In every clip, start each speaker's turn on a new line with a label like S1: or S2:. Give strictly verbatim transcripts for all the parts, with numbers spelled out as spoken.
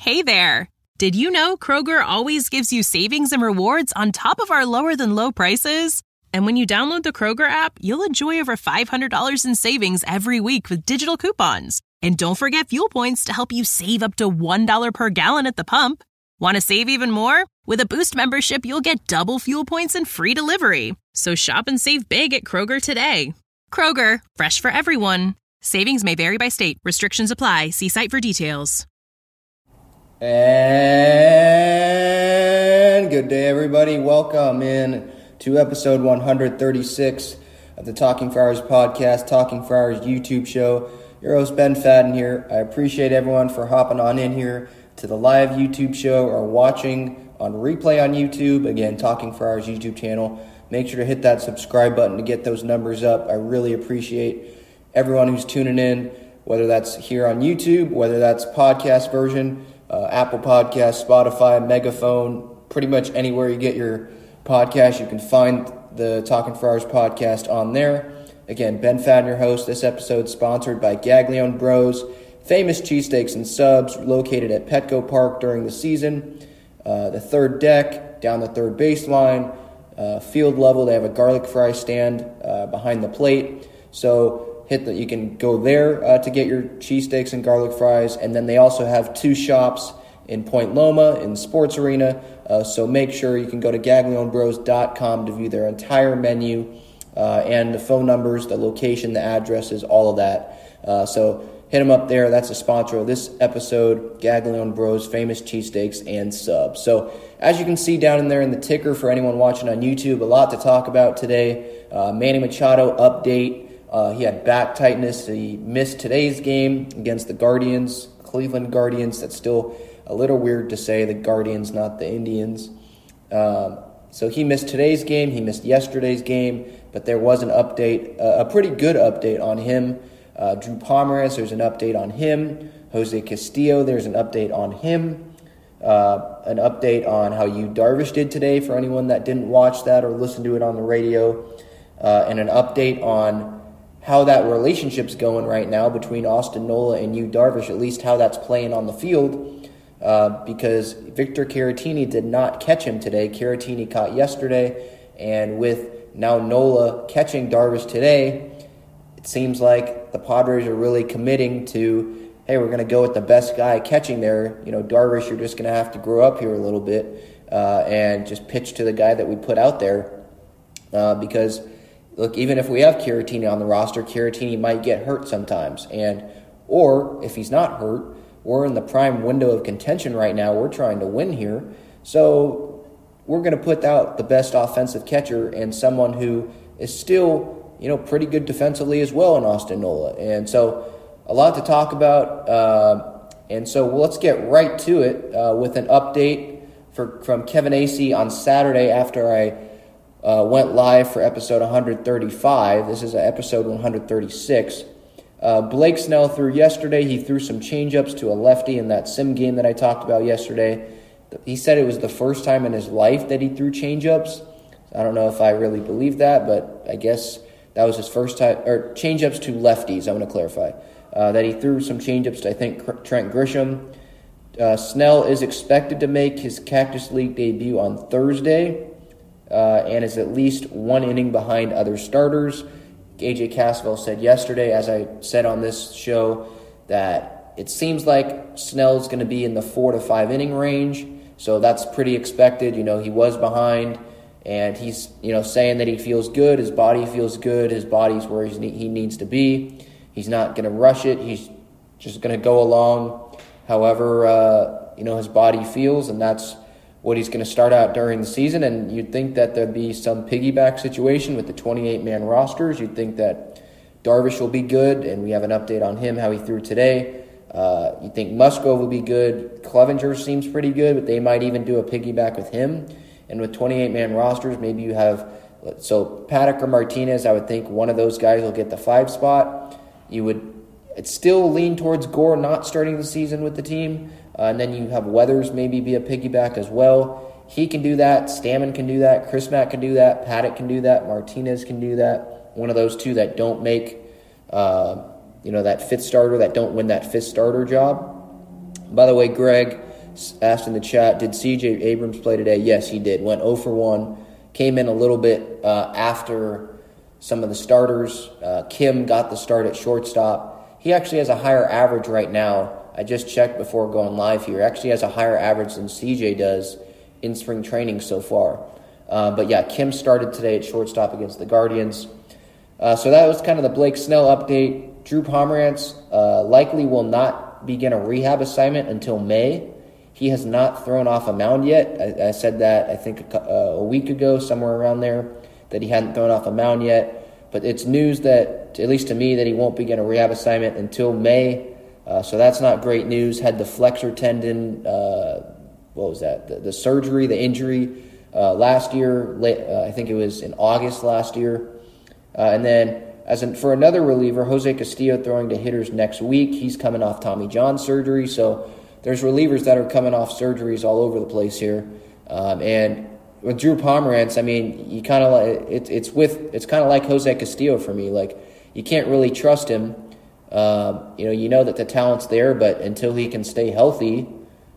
S1: Hey there! Did you know Kroger always gives you savings and rewards on top of our lower-than-low prices? And when you download the Kroger app, you'll enjoy over five hundred dollars in savings every week with digital coupons. And don't forget fuel points to help you save up to one dollar per gallon at the pump. Want to save even more? With a Boost membership, you'll get double fuel points and free delivery. So shop and save big at Kroger today. Kroger, fresh for everyone. Savings may vary by state. Restrictions apply. See site for details.
S2: And good day, everybody. Welcome in to episode one thirty-six of the Talking Friars podcast, Talking Friars YouTube show. Your host, Ben Fadden here. I appreciate everyone for hopping on in here to the live YouTube show or watching on replay on YouTube. Again, Talking Friars YouTube channel. Make sure to hit that subscribe button to get those numbers up. I really appreciate everyone who's tuning in, whether that's here on YouTube, whether that's podcast version, uh, Apple Podcasts, Spotify, Megaphone, pretty much anywhere you get your podcast, you can find the Talking Friars podcast on there. Again, Ben Fadden, your host. This episode sponsored by Gaglione Bros, famous cheesesteaks and subs located at Petco Park during the season. Uh, the third deck, down the third baseline, uh, field level, they have a garlic fry stand uh, behind the plate. So hit that you can go there uh, to get your cheesesteaks and garlic fries, and then they also have two shops in Point Loma in the Sports Arena. Uh, so make sure you can go to gaglione bros dot com to view their entire menu uh, and the phone numbers, the location, the addresses, all of that. Uh, so hit them up there. That's a sponsor of this episode, Gaglione Bros, famous cheesesteaks and subs. So as you can see down in there in the ticker for anyone watching on YouTube, a lot to talk about today. Uh, Manny Machado update. Uh, he had back tightness. He missed today's game against the Guardians, Cleveland Guardians. That's still a little weird to say, the Guardians, not the Indians. Um, so he missed today's game. He missed yesterday's game, but there was an update, uh, a pretty good update on him. Uh, Drew Pomeranz, there's an update on him. Jose Castillo, there's an update on him. Uh, an update on how Yu Darvish did today for anyone that didn't watch that or listen to it on the radio. Uh, and an update on how that relationship's going right now between Austin Nola and Yu Darvish, at least how that's playing on the field, uh, because Victor Caratini did not catch him today. Caratini caught yesterday, and with now Nola catching Darvish today, it seems like the Padres are really committing to, hey, we're going to go with the best guy catching there. You know, Darvish, you're just going to have to grow up here a little bit uh, and just pitch to the guy that we put out there uh, because look, even if we have Caratini on the roster, Caratini might get hurt sometimes. And or if he's not hurt, we're in the prime window of contention right now. We're trying to win here. So we're going to put out the best offensive catcher and someone who is still, you know, pretty good defensively as well in Austin Nola. And so a lot to talk about. Uh, and so let's get right to it uh, with an update for, from Kevin Acee on Saturday after I Uh, went live for episode one thirty-five. This is episode one thirty-six. Uh, Blake Snell threw yesterday. He threw some changeups to a lefty in that sim game that I talked about yesterday. He said it was the first time in his life that he threw changeups. I don't know if I really believe that, but I guess that was his first time, or changeups to lefties, I want to clarify. Uh, that he threw some changeups to, I think, Trent Grisham. Uh, Snell is expected to make his Cactus League debut on Thursday. Uh, and is at least one inning behind other starters. A J Cassavell said yesterday, as I said on this show, that it seems like Snell's going to be in the four to five inning range, so that's pretty expected. You know, he was behind, and he's, you know, saying that he feels good, his body feels good, his body's where he's, he needs to be. He's not going to rush it. He's just going to go along however, uh, you know, his body feels, and that's what he's going to start out during the season. And you'd think that there'd be some piggyback situation with the twenty-eight man rosters. You'd think that Darvish will be good, and we have an update on him, how he threw today. Uh, you think Musgrove will be good. Clevenger seems pretty good, but they might even do a piggyback with him. And with twenty-eight man rosters, maybe you have, so Paddock or Martinez, I would think one of those guys will get the five spot. You would, it's still lean towards Gore not starting the season with the team. Uh, and then you have Weathers maybe be a piggyback as well. He can do that. Stammen can do that. Chris Mack can do that. Paddock can do that. Martinez can do that. One of those two that don't make, uh, you know, that fifth starter, that don't win that fifth starter job. By the way, Greg asked in the chat, did C J Abrams play today? Yes, he did. Went oh for one. Came in a little bit uh, after some of the starters. Uh, Kim got the start at shortstop. He actually has a higher average right now. I just checked before going live here. Actually has a higher average than C J does in spring training so far. Uh, but yeah, Kim started today at shortstop against the Guardians. Uh, so that was kind of the Blake Snell update. Drew Pomerantz uh, likely will not begin a rehab assignment until May. He has not thrown off a mound yet. I, I said that, I think, a, a week ago, somewhere around there, that he hadn't thrown off a mound yet. But it's news that, at least to me, that he won't begin a rehab assignment until May. Uh, so that's not great news. Had the flexor tendon, uh, what was that, the, the surgery, the injury uh, last year. Late, uh, I think it was in August last year. Uh, and then as in, for another reliever, Jose Castillo throwing to hitters next week. He's coming off Tommy John surgery. So there's relievers that are coming off surgeries all over the place here. Um, and with Drew Pomerantz, I mean, you kind of like it, it's with it's kind of like Jose Castillo for me. Like, you can't really trust him. Um, you know, you know that the talent's there, but until he can stay healthy,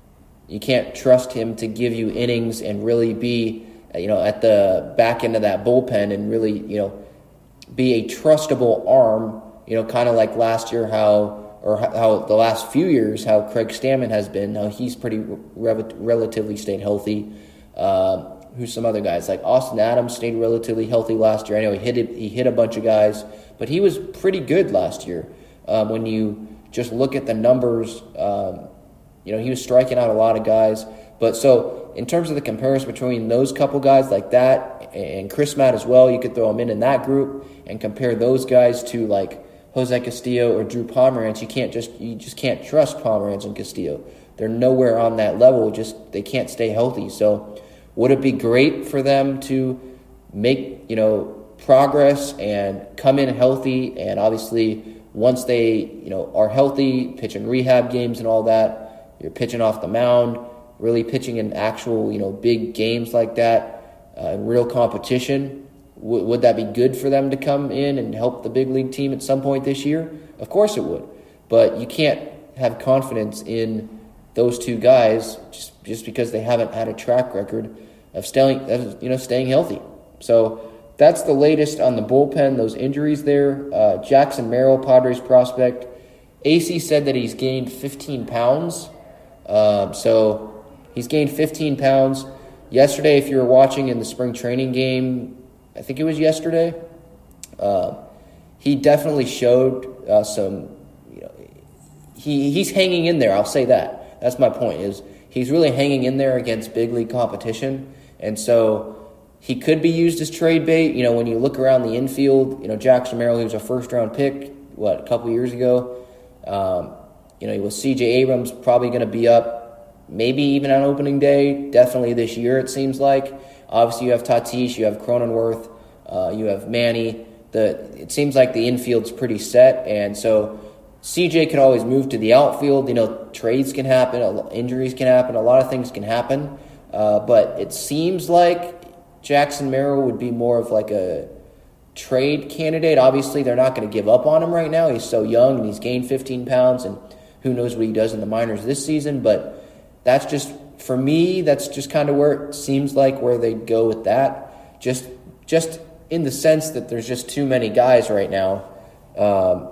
S2: you can't trust him to give you innings and really be, you know, at the back end of that bullpen and really, you know, be a trustable arm. You know, kind of like last year, how or how the last few years, how Craig Stammen has been. How he's pretty re- relatively stayed healthy. Uh, who's some other guys like Austin Adams stayed relatively healthy last year. I know he hit it, he hit a bunch of guys, but he was pretty good last year. Um, when you just look at the numbers, um, you know, he was striking out a lot of guys. But so in terms of the comparison between those couple guys like that and Chris Matt as well, you could throw him in in that group and compare those guys to like Jose Castillo or Drew Pomerantz. You can't just you just can't trust Pomerantz and Castillo. They're nowhere on that level. Just they can't stay healthy. So would it be great for them to make, you know, progress and come in healthy, and obviously once they, you know, are healthy, pitching rehab games and all that, you're pitching off the mound, really pitching in actual, you know, big games like that, uh, in real competition. W- would that be good for them to come in and help the big league team at some point this year? Of course it would. But you can't have confidence in those two guys just, just because they haven't had a track record of staying, you know, staying healthy. So that's the latest on the bullpen, those injuries there. Uh, Jackson Merrill, Padres prospect. A C said that he's gained fifteen pounds. Um, so he's gained fifteen pounds. Yesterday, if you were watching in the spring training game, I think it was yesterday, uh, he definitely showed uh, some, you know, he he's hanging in there. I'll say that. That's my point, is he's really hanging in there against big league competition. And so he could be used as trade bait. You know, when you look around the infield, you know, Jackson Merrill, he was a first-round pick, what, a couple years ago. Um, you know, with C J Abrams probably going to be up maybe even on opening day, definitely this year it seems like. Obviously you have Tatis, you have Cronenworth, uh, you have Manny. The It seems like the infield's pretty set, and so C J could always move to the outfield. You know, trades can happen, injuries can happen, a lot of things can happen. Uh, but it seems like Jackson Merrill would be more of like a trade candidate. Obviously, they're not going to give up on him right now. He's so young, and he's gained fifteen pounds, and who knows what he does in the minors this season. But that's just, for me, that's just kind of where it seems like where they'd go with that. Just, just in the sense that there's just too many guys right now. Um,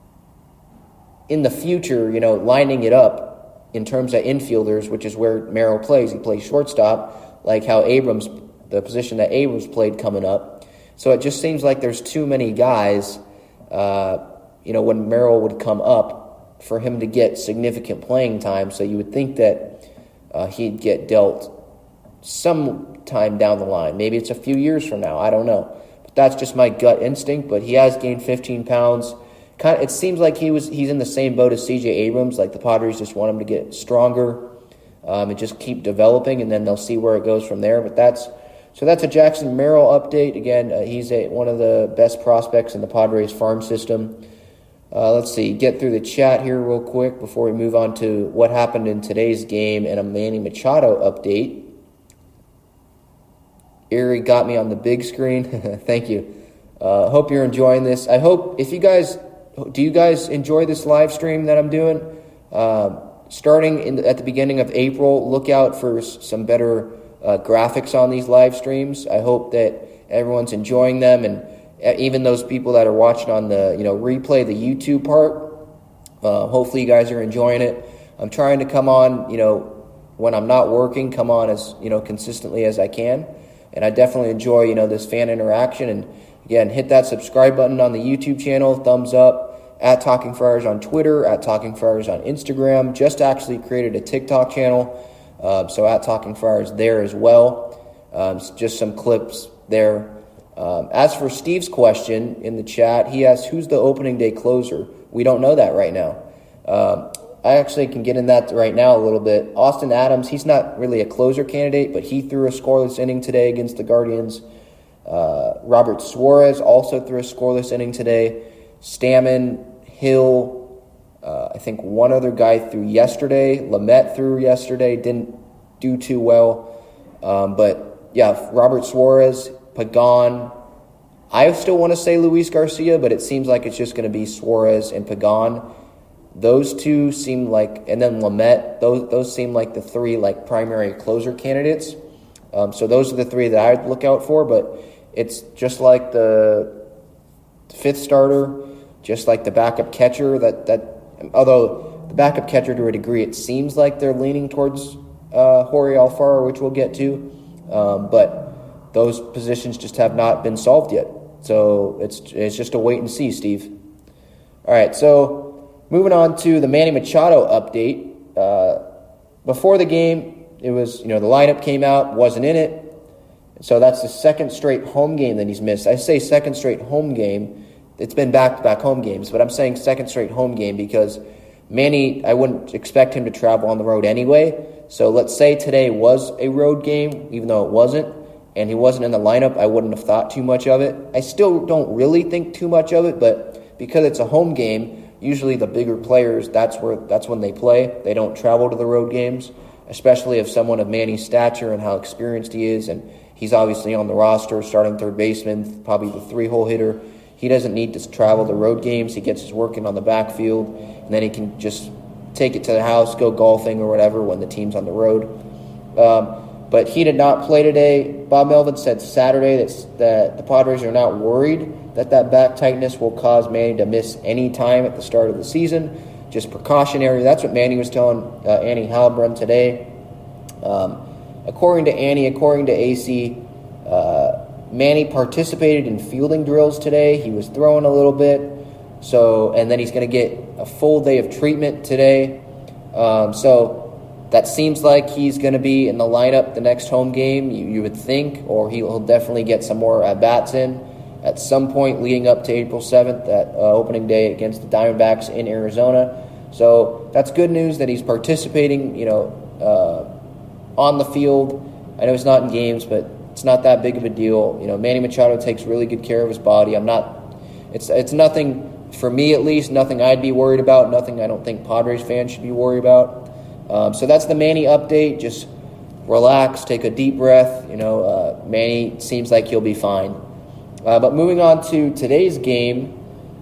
S2: in the future, you know, lining it up in terms of infielders, which is where Merrill plays. He plays shortstop, like how Abrams, the position that Abrams played coming up. So it just seems like there's too many guys, uh, you know, when Merrill would come up for him to get significant playing time. So you would think that uh, he'd get dealt sometime down the line. Maybe it's a few years from now. I don't know. But that's just my gut instinct. But he has gained fifteen pounds. Kind of, it seems like he was he's in the same boat as C J Abrams. Like the Padres just want him to get stronger um, and just keep developing, and then they'll see where it goes from there. But that's so that's a Jackson Merrill update. Again, uh, he's a, one of the best prospects in the Padres farm system. Uh, let's see, get through the chat here real quick before we move on to what happened in today's game and a Manny Machado update. Erie got me on the big screen. Thank you. Uh, hope you're enjoying this. I hope if you guys. Do you guys enjoy this live stream that I'm doing? Um, starting in the, at the beginning of April, look out for some better uh, graphics on these live streams. I hope that everyone's enjoying them, and even those people that are watching on the, you know, replay, the YouTube part, uh, hopefully you guys are enjoying it. I'm trying to come on, you know, when I'm not working, come on as, you know, consistently as I can. And I definitely enjoy, you know, this fan interaction. And again, hit that subscribe button on the YouTube channel, thumbs up, at Talking Friars on Twitter, at Talking Friars on Instagram. Just actually created a TikTok channel, uh, so at Talking Friars there as well. Um, just some clips there. Um, as for Steve's question in the chat, he asked, who's the opening day closer? We don't know that right now. Um, I actually can get in that right now a little bit. Austin Adams, he's not really a closer candidate, but he threw a scoreless inning today against the Guardians. Uh, Robert Suarez also threw a scoreless inning today. Stammen, Hill, uh, I think one other guy threw yesterday. Lamet threw yesterday, didn't do too well. Um, but, yeah, Robert Suarez, Pagan. I still want to say Luis Garcia, but it seems like it's just going to be Suarez and Pagan. Those two seem like, and then Lamet, those those seem like the three like primary closer candidates. Um, so those are the three that I'd look out for, but it's just like the fifth starter, just like the backup catcher, that, that although the backup catcher to a degree, it seems like they're leaning towards uh, Jorge Alfaro, which we'll get to, um, but those positions just have not been solved yet. So it's it's just a wait and see, Steve. All right, so moving on to the Manny Machado update. Uh, before the game, it was, you know, the lineup came out, wasn't in it. So that's the second straight home game that he's missed. I say second straight home game. It's been back-to-back home games, but I'm saying second straight home game because Manny, I wouldn't expect him to travel on the road anyway. So let's say today was a road game, even though it wasn't, and he wasn't in the lineup, I wouldn't have thought too much of it. I still don't really think too much of it, but because it's a home game, usually the bigger players, that's where that's when they play. They don't travel to the road games, especially if someone of Manny's stature and how experienced he is, and he's obviously on the roster, starting third baseman, probably the three-hole hitter. He doesn't need to travel to road games. He gets his work in on the backfield, and then he can just take it to the house, go golfing or whatever when the team's on the road. Um, but he did not play today. Bob Melvin said Saturday that, that the Padres are not worried that that back tightness will cause Manny to miss any time at the start of the season. Just precautionary. That's what Manny was telling uh, Annie Halbrun today. Um, according to Annie, according to A C, uh, Manny participated in fielding drills today. He was throwing a little bit. So, and then he's going to get a full day of treatment today. Um, so that seems like he's going to be in the lineup the next home game, you, you would think, or he'll definitely get some more at-bats in at some point leading up to April seventh, that uh, opening day against the Diamondbacks in Arizona. So that's good news that he's participating, you know, uh, on the field. I know he's not in games, but it's not that big of a deal. You know, Manny Machado takes really good care of his body. I'm not, it's it's nothing, for me at least, nothing I'd be worried about, nothing I don't think Padres fans should be worried about. Um, so that's the Manny update. Just relax, take a deep breath. You know, uh, Manny seems like he'll be fine. Uh, but moving on to today's game,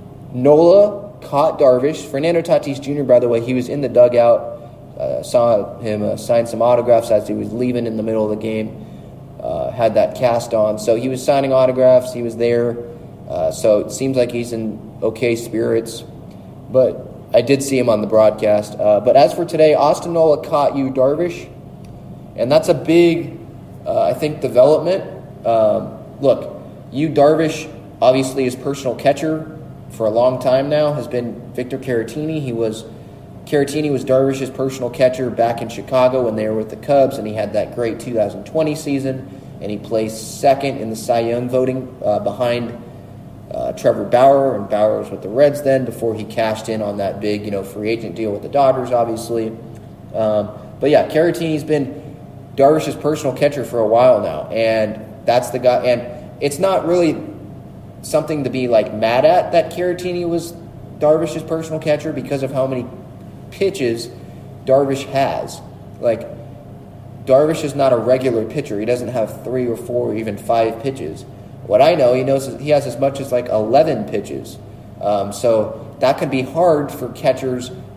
S2: Nola caught Darvish. Fernando Tatis Junior, by the way, he was in the dugout. Uh, saw him uh, sign some autographs as he was leaving in the middle of the game. Uh, had that cast on. So he was signing autographs. He was there. Uh, so it seems like he's in okay spirits. But I did see him on the broadcast. Uh, but as for today, Austin Nola caught Yu Darvish. And that's a big, uh, I think, development. Um, look, Yu Darvish, obviously his personal catcher for a long time now has been Victor Caratini. He was Caratini was Darvish's personal catcher back in Chicago when they were with the Cubs, and he had that great two thousand twenty season, and he placed second in the Cy Young voting uh, behind uh, Trevor Bauer, and Bauer was with the Reds then before he cashed in on that big, you know, free agent deal with the Dodgers, obviously. Um, but yeah, Caratini's been Darvish's personal catcher for a while now, and that's the guy. And it's not really something to be like mad at that Caratini was Darvish's personal catcher because of how many pitches Darvish has. Like, Darvish is not a regular pitcher. He doesn't have three or four or even five pitches. What I know, he knows he has as much as like eleven pitches. Um, so that can be hard for catchers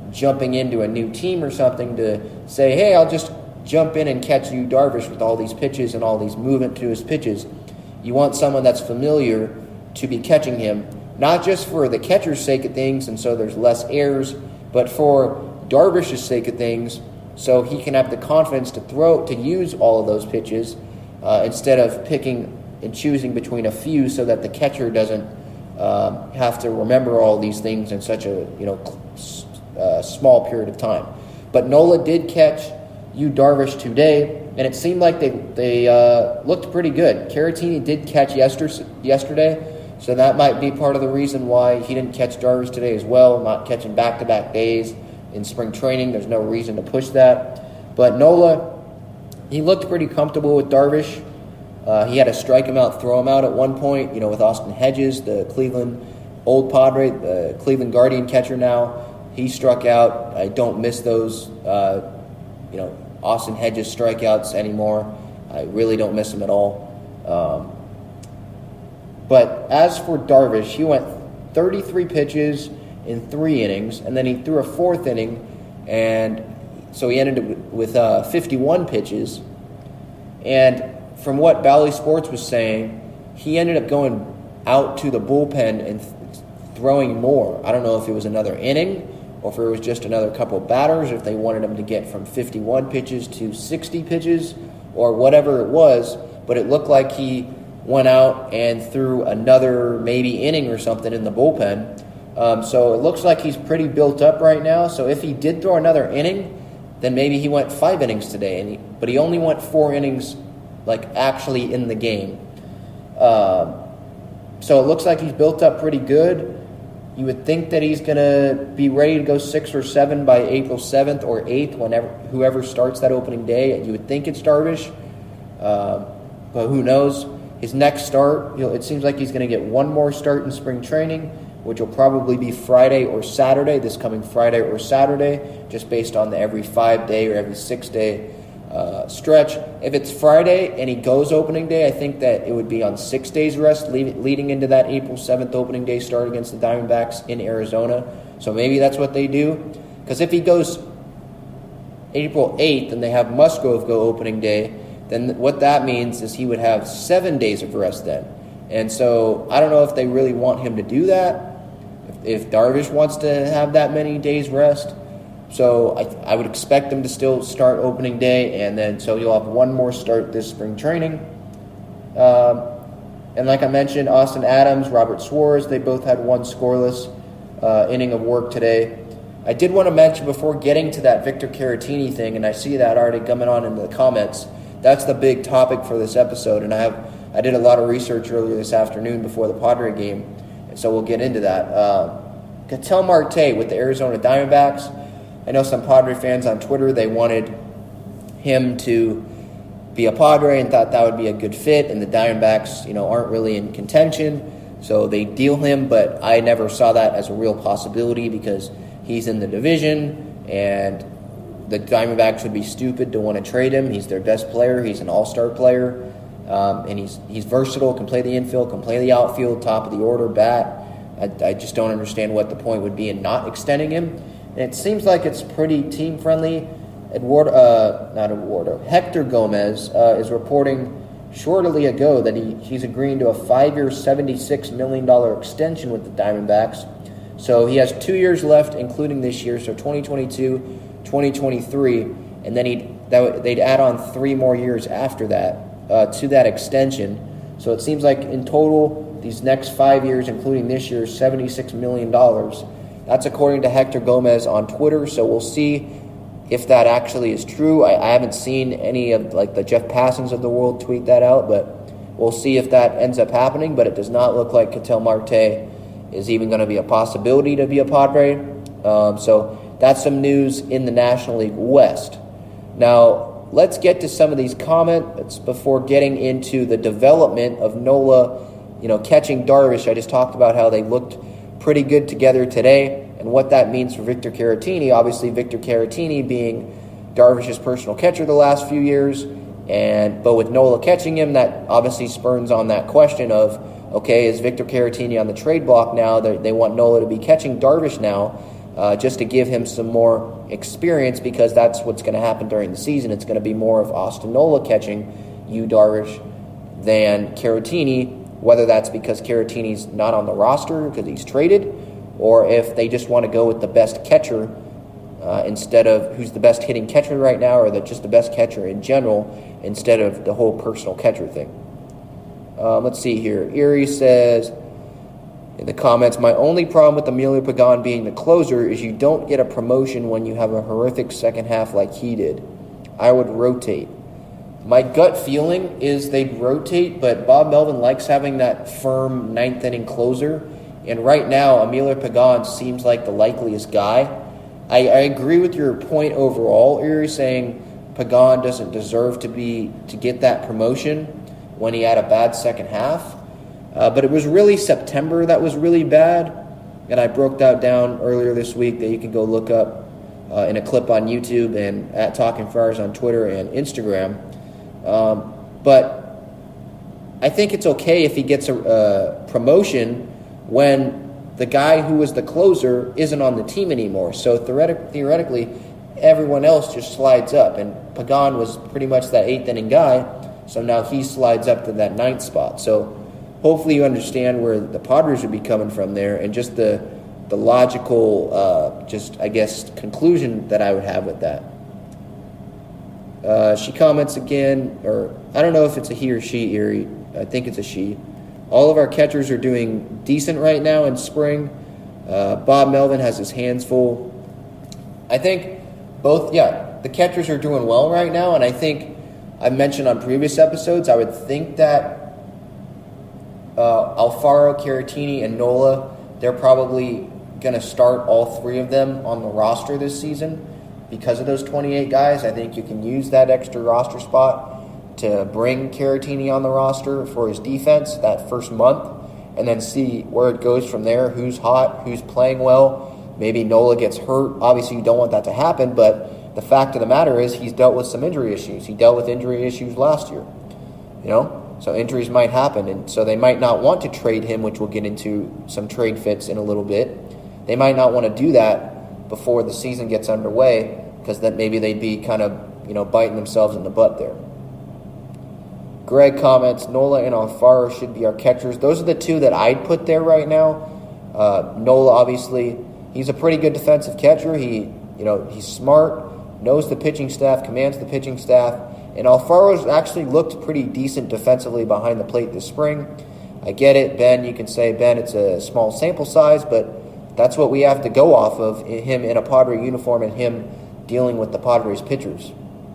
S2: jumping into a new team or something to say, hey, I'll just jump in and catch Yu Darvish with all these pitches and all these movement to his pitches. You want someone that's familiar to be catching him, not just for the catcher's sake of things and so there's less errors, but for Darvish's sake of things so he can have the confidence to throw, to use all of those pitches uh, instead of picking and choosing between a few so that the catcher doesn't um, have to remember all these things in such a you know uh, small period of time. But Nola did catch Yu Darvish today, and it seemed like they they uh, looked pretty good. Caratini did catch yester- yesterday, so that might be part of the reason why he didn't catch Darvish today as well, not catching back-to-back days in spring training. There's no reason to push that. But Nola, he looked pretty comfortable with Darvish. Uh, he had to strike him out, throw him out at one point, you know, with Austin Hedges, the Cleveland old Padre, the Cleveland Guardian catcher now. He struck out. I don't miss those, uh, you know, Austin Hedges strikeouts anymore. I really don't miss them at all. Um, but as for Darvish, he went thirty-three pitches in three innings, and then he threw a fourth inning, and so he ended with uh, fifty-one pitches. And from what Bally Sports was saying, he ended up going out to the bullpen and th- throwing more. I don't know if it was another inning or if it was just another couple of batters, if they wanted him to get from fifty-one pitches to sixty pitches or whatever it was, but it looked like he went out and threw another maybe inning or something in the bullpen. Um, so it looks like he's pretty built up right now. So if he did throw another inning, then maybe he went five innings today, and he, but he only went four innings like actually in the game. Um, so it looks like he's built up pretty good. You would think that he's going to be ready to go six or seven by April seventh or eighth, whenever whoever starts that opening day. You would think it's Darvish, um, but who knows? His next start, you know, it seems like he's going to get one more start in spring training, which will probably be Friday or Saturday, this coming Friday or Saturday, just based on the every five-day or every six-day uh, stretch. If it's Friday and he goes opening day, I think that it would be on six days rest leading into that April seventh opening day start against the Diamondbacks in Arizona. So maybe that's what they do. Because if he goes April eighth and they have Musgrove go opening day, then what that means is he would have seven days of rest then. And so I don't know if they really want him to do that, if, if Darvish wants to have that many days rest. So I, I would expect them to still start opening day, and then so you'll have one more start this spring training. Um, and like I mentioned, Austin Adams, Robert Suarez, they both had one scoreless uh, inning of work today. I did want to mention before getting to that Victor Caratini thing, and I see that already coming on in the comments, that's the big topic for this episode, and I have I did a lot of research earlier this afternoon before the Padre game, and so we'll get into that. Uh, Ketel Marte with the Arizona Diamondbacks. I know some Padre fans on Twitter, they wanted him to be a Padre and thought that would be a good fit, and the Diamondbacks, you know, aren't really in contention, so they deal him, but I never saw that as a real possibility because he's in the division, and the Diamondbacks would be stupid to want to trade him. He's their best player. He's an all-star player. Um, and he's he's versatile, can play the infield, can play the outfield, top of the order, bat. I, I just don't understand what the point would be in not extending him. And it seems like it's pretty team-friendly. Eduardo, uh, not Eduardo, Hector Gomez uh, is reporting shortly ago that he, he's agreeing to a five-year, seventy-six million dollars extension with the Diamondbacks. So he has two years left, including this year, so twenty twenty-two, twenty twenty-three, and then he'd, that, they'd add on three more years after that uh, to that extension. So it seems like in total, these next five years, including this year, seventy-six million dollars. That's according to Hector Gomez on Twitter, so we'll see if that actually is true. I, I haven't seen any of like the Jeff Passons of the world tweet that out, but we'll see if that ends up happening. But it does not look like Ketel Marte is even going to be a possibility to be a Padre. Um, so that's some news in the National League West. Now, let's get to some of these comments before getting into the development of Nola, you know, catching Darvish. I just talked about how they looked pretty good together today and what that means for Victor Caratini. Obviously, Victor Caratini being Darvish's personal catcher the last few years, and but with Nola catching him, that obviously spurns on that question of, okay, is Victor Caratini on the trade block now? They, they want Nola to be catching Darvish now. uh, just to give him some more experience, because that's what's going to happen during the season. It's going to be more of Austin Nola catching Yu Darvish than Caratini, whether that's because Caratini's not on the roster because he's traded, or if they just want to go with the best catcher uh, instead of who's the best hitting catcher right now, or the, just the best catcher in general, instead of the whole personal catcher thing. Um, let's see here. Erie says in the comments, my only problem with Emilio Pagan being the closer is you don't get a promotion when you have a horrific second half like he did. I would rotate. My gut feeling is they'd rotate, but Bob Melvin likes having that firm ninth inning closer. And right now, Emilio Pagan seems like the likeliest guy. I, I agree with your point overall, Erie, saying Pagan doesn't deserve to be to get that promotion when he had a bad second half. Uh, but it was really September that was really bad. And I broke that down earlier this week that you can go look up uh, in a clip on YouTube and at Talking Friars on Twitter and Instagram. Um, but I think it's okay if he gets a, a promotion when the guy who was the closer isn't on the team anymore. So theoretic, theoretically, everyone else just slides up. And Pagan was pretty much that eighth inning guy, so now he slides up to that ninth spot. So hopefully you understand where the Padres would be coming from there, and just the the logical, uh, just I guess, conclusion that I would have with that. Uh, she comments again, or I don't know if it's a he or she, Erie. I think it's a she. All of our catchers are doing decent right now in spring. Uh, Bob Melvin has his hands full. I think both, yeah, the catchers are doing well right now, and I think I mentioned on previous episodes, I would think that uh, Alfaro, Caratini, and Nola, they're probably going to start all three of them on the roster this season. Because of those twenty-eight guys, I think you can use that extra roster spot to bring Caratini on the roster for his defense that first month, and then see where it goes from there, who's hot, who's playing well. Maybe Nola gets hurt. Obviously, you don't want that to happen, but the fact of the matter is he's dealt with some injury issues. He dealt with injury issues last year, you know? So injuries might happen, and so they might not want to trade him, which we'll get into some trade fits in a little bit. They might not want to do that before the season gets underway, because then maybe they'd be kind of, you know, biting themselves in the butt there. Greg comments, Nola and Alfaro should be our catchers. Those are the two that I'd put there right now. Uh, Nola, obviously, he's a pretty good defensive catcher. He, you know, he's smart, knows the pitching staff, commands the pitching staff, and Alfaro's actually looked pretty decent defensively behind the plate this spring. I get it, Ben. You can say, Ben, it's a small sample size, but that's what we have to go off of, him in a Padre uniform and him dealing with the Padres pitchers.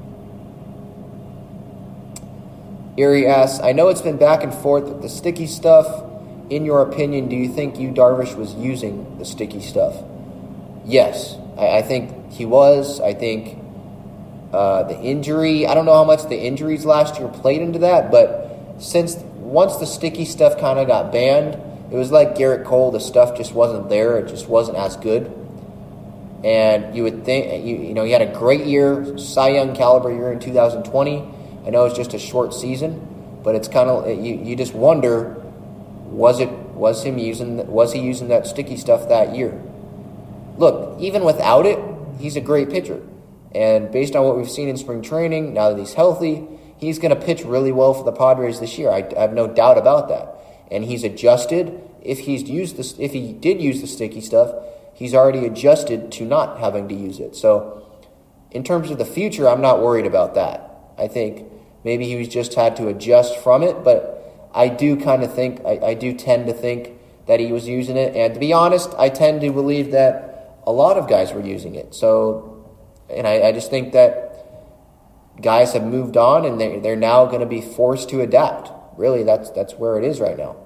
S2: Erie asks, I know it's been back and forth with the sticky stuff. In your opinion, do you think Yu Darvish was using the sticky stuff? Yes, I, I think he was. I think uh, the injury, I don't know how much the injuries last year played into that, but since once the sticky stuff kind of got banned, it was like Garrett Cole, the stuff just wasn't there. It just wasn't as good. And you would think, you, you know, he had a great year, Cy Young caliber year in two thousand twenty. I know it's just a short season, but it's kind of, you, you just wonder, was it, was him using, was he using that sticky stuff that year? Look, even without it, he's a great pitcher. And based on what we've seen in spring training, now that he's healthy, he's going to pitch really well for the Padres this year. I, I have no doubt about that. And he's adjusted. If he's used this, if he did use the sticky stuff, he's already adjusted to not having to use it. So, in terms of the future, I'm not worried about that. I think maybe he was just had to adjust from it, but I do kind of think, I, I do tend to think that he was using it. And to be honest, I tend to believe that a lot of guys were using it. So, and I, I just think that guys have moved on, and they they're now going to be forced to adapt. Really, that's that's where it is right now.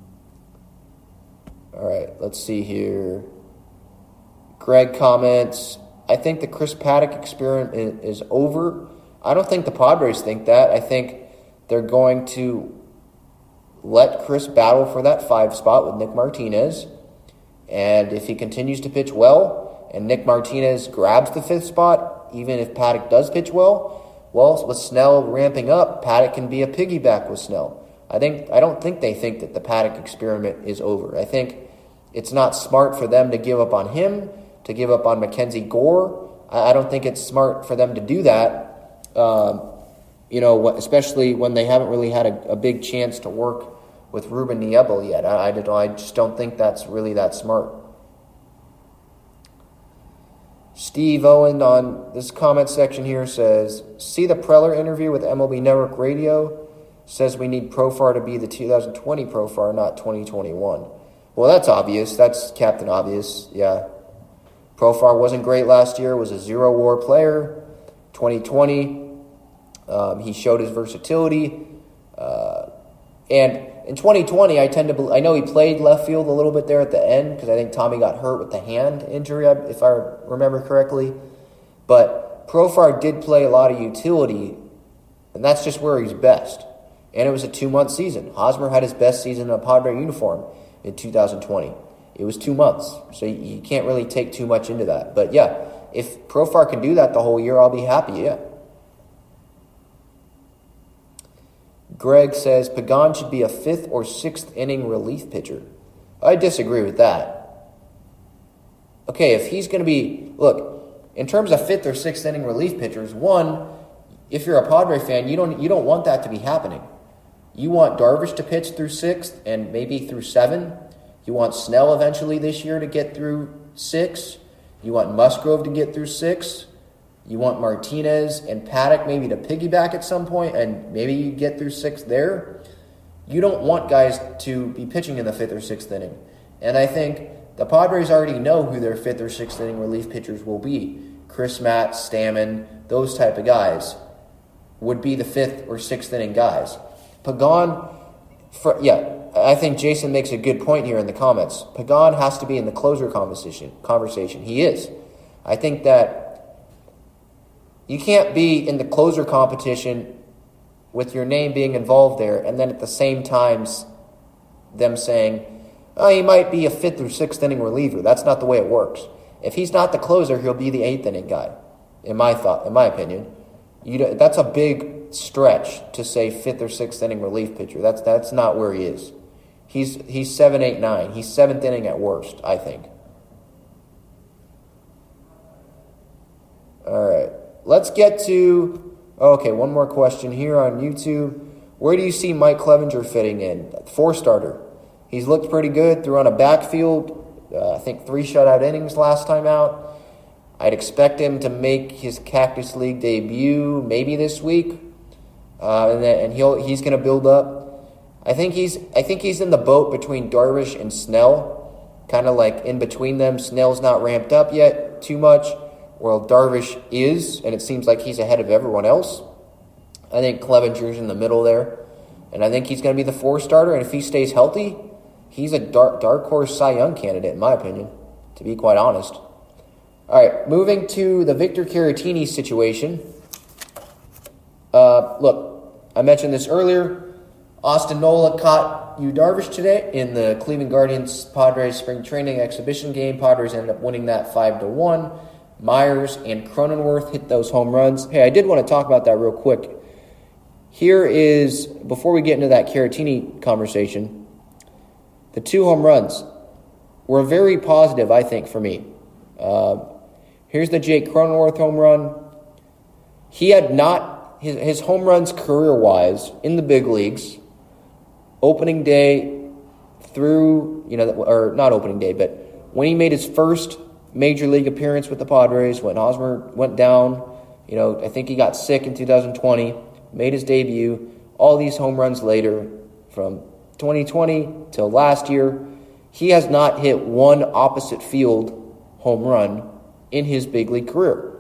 S2: All right, let's see here. Greg comments, I think the Chris Paddack experiment is over. I don't think the Padres think that. I think they're going to let Chris battle for that five spot with Nick Martinez. And if he continues to pitch well and Nick Martinez grabs the fifth spot, even if Paddack does pitch well, well, with Snell ramping up, Paddack can be a piggyback with Snell. I think I don't think they think that the Paddack experiment is over. I think it's not smart for them to give up on him to give up on Mackenzie Gore. I, I don't think it's smart for them to do that, um, you know, especially when they haven't really had a, a big chance to work with Ruben Niebel yet. I, I, don't, I just don't think that's really that smart. Steve Owen on this comment section here says, see the Preller interview with M L B Network Radio? Says we need Profar to be the two thousand twenty Profar, not twenty twenty-one. Well, that's obvious. That's Captain Obvious. Yeah. Profar wasn't great last year. Was a zero-war player. twenty twenty, um, he showed his versatility. Uh, and in twenty twenty, I tend to believe, I know he played left field a little bit there at the end because I think Tommy got hurt with the hand injury, if I remember correctly. But Profar did play a lot of utility, and that's just where he's best. And it was a two-month season. Hosmer had his best season in a Padre uniform in two thousand twenty. It was two months, so you can't really take too much into that. But yeah, if Profar can do that the whole year, I'll be happy, yeah. Greg says Pagan should be a fifth or sixth inning relief pitcher. I disagree with that. Okay, if he's going to be, look, in terms of fifth or sixth inning relief pitchers, one, if you're a Padre fan, you don't you don't want that to be happening. You want Darvish to pitch through sixth and maybe through seven. You want Snell eventually this year to get through six. You want Musgrove to get through six. You want Martinez and Paddock maybe to piggyback at some point, and maybe you get through six there. You don't want guys to be pitching in the fifth or sixth inning. And I think the Padres already know who their fifth or sixth inning relief pitchers will be. Chris Matt, Stammen, those type of guys would be the fifth or sixth inning guys. Pagan, for, yeah, I think Jason makes a good point here in the comments. Pagan has to be in the closer conversation. Conversation. He is. I think that you can't be in the closer competition with your name being involved there, and then at the same time them saying, oh, he might be a fifth or sixth inning reliever. That's not the way it works. If he's not the closer, he'll be the eighth inning guy, in my thought, in my opinion. You, that's a big stretch to say fifth or sixth inning relief pitcher. That's that's not where he is. He's he's seven, eight, nine. He's seventh inning at worst, I think. All right. Let's get to, okay, one more question here on YouTube. Where do you see Mike Clevenger fitting in? Four-starter. He's looked pretty good, threw on a backfield, uh, I think three shutout innings last time out. I'd expect him to make his Cactus League debut maybe this week, uh, and, then, and he'll he's going to build up. I think he's I think he's in the boat between Darvish and Snell, kind of like in between them. Snell's not ramped up yet too much. Well, Darvish is, and it seems like he's ahead of everyone else. I think Clevenger's in the middle there, and I think he's going to be the four-starter, and if he stays healthy, he's a dark, dark horse Cy Young candidate, in my opinion, to be quite honest. All right, moving to the Victor Caratini situation. Uh, look, I mentioned this earlier. Austin Nola caught Yu Darvish today in the Cleveland Guardians Padres spring training exhibition game. Padres ended up winning that five to one. Myers and Cronenworth hit those home runs. Hey, I did want to talk about that real quick. Here is, before we get into that Caratini conversation, the two home runs were very positive, I think, for me. Uh, here's the Jake Cronenworth home run. He had not, his, his home runs career-wise in the big leagues, opening day through, you know, or not opening day, but when he made his first Major League appearance with the Padres, when Hosmer went down, you know, I think he got sick in two thousand twenty, made his debut. All these home runs later, from twenty twenty till last year, he has not hit one opposite field home run in his big league career.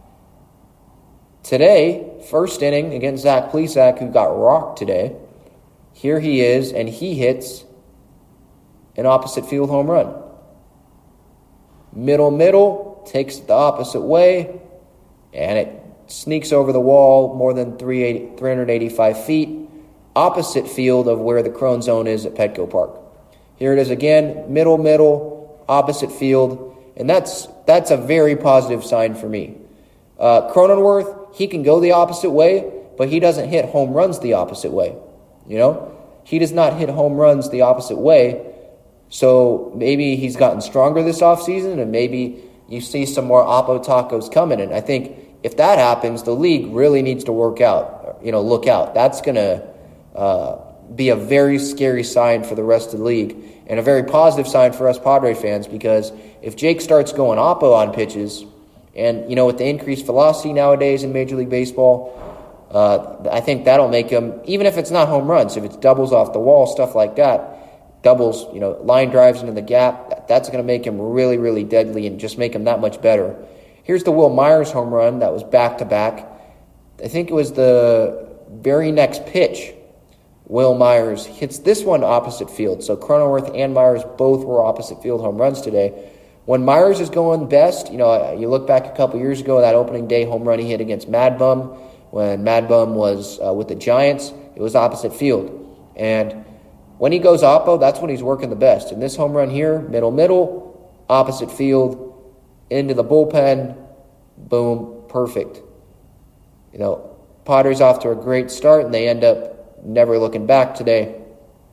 S2: Today, first inning against Zach Plesac, who got rocked today, here he is, and he hits an opposite field home run. Middle, middle, takes it the opposite way, and it sneaks over the wall more than three hundred eighty-five feet, opposite field of where the Crone Zone is at Petco Park. Here it is again, middle, middle, opposite field, and that's that's a very positive sign for me. Uh, Cronenworth, he can go the opposite way, but he doesn't hit home runs the opposite way. You know, he does not hit home runs the opposite way. So maybe he's gotten stronger this offseason, and maybe, you see some more Oppo tacos coming. And I think if that happens, the league really needs to work out, you know, look out. That's going to uh, be a very scary sign for the rest of the league and a very positive sign for us Padre fans, because if Jake starts going Oppo on pitches, and, you know, with the increased velocity nowadays in Major League Baseball, uh, I think that'll make him, even if it's not home runs, if it's doubles off the wall, stuff like that, doubles, you know, line drives into the gap, that's going to make him really, really deadly and just make him that much better. Here's the Will Myers home run that was back-to-back. I think it was the very next pitch. Will Myers hits this one opposite field. So Cronenworth and Myers both were opposite field home runs today. When Myers is going best, you know, you look back a couple years ago, that opening day home run he hit against Mad Bum, when Mad Bum was uh, with the Giants, it was opposite field. And when he goes oppo, that's when he's working the best. And this home run here, middle-middle, opposite field, into the bullpen, boom, perfect. You know, Padres off to a great start, and they end up never looking back today.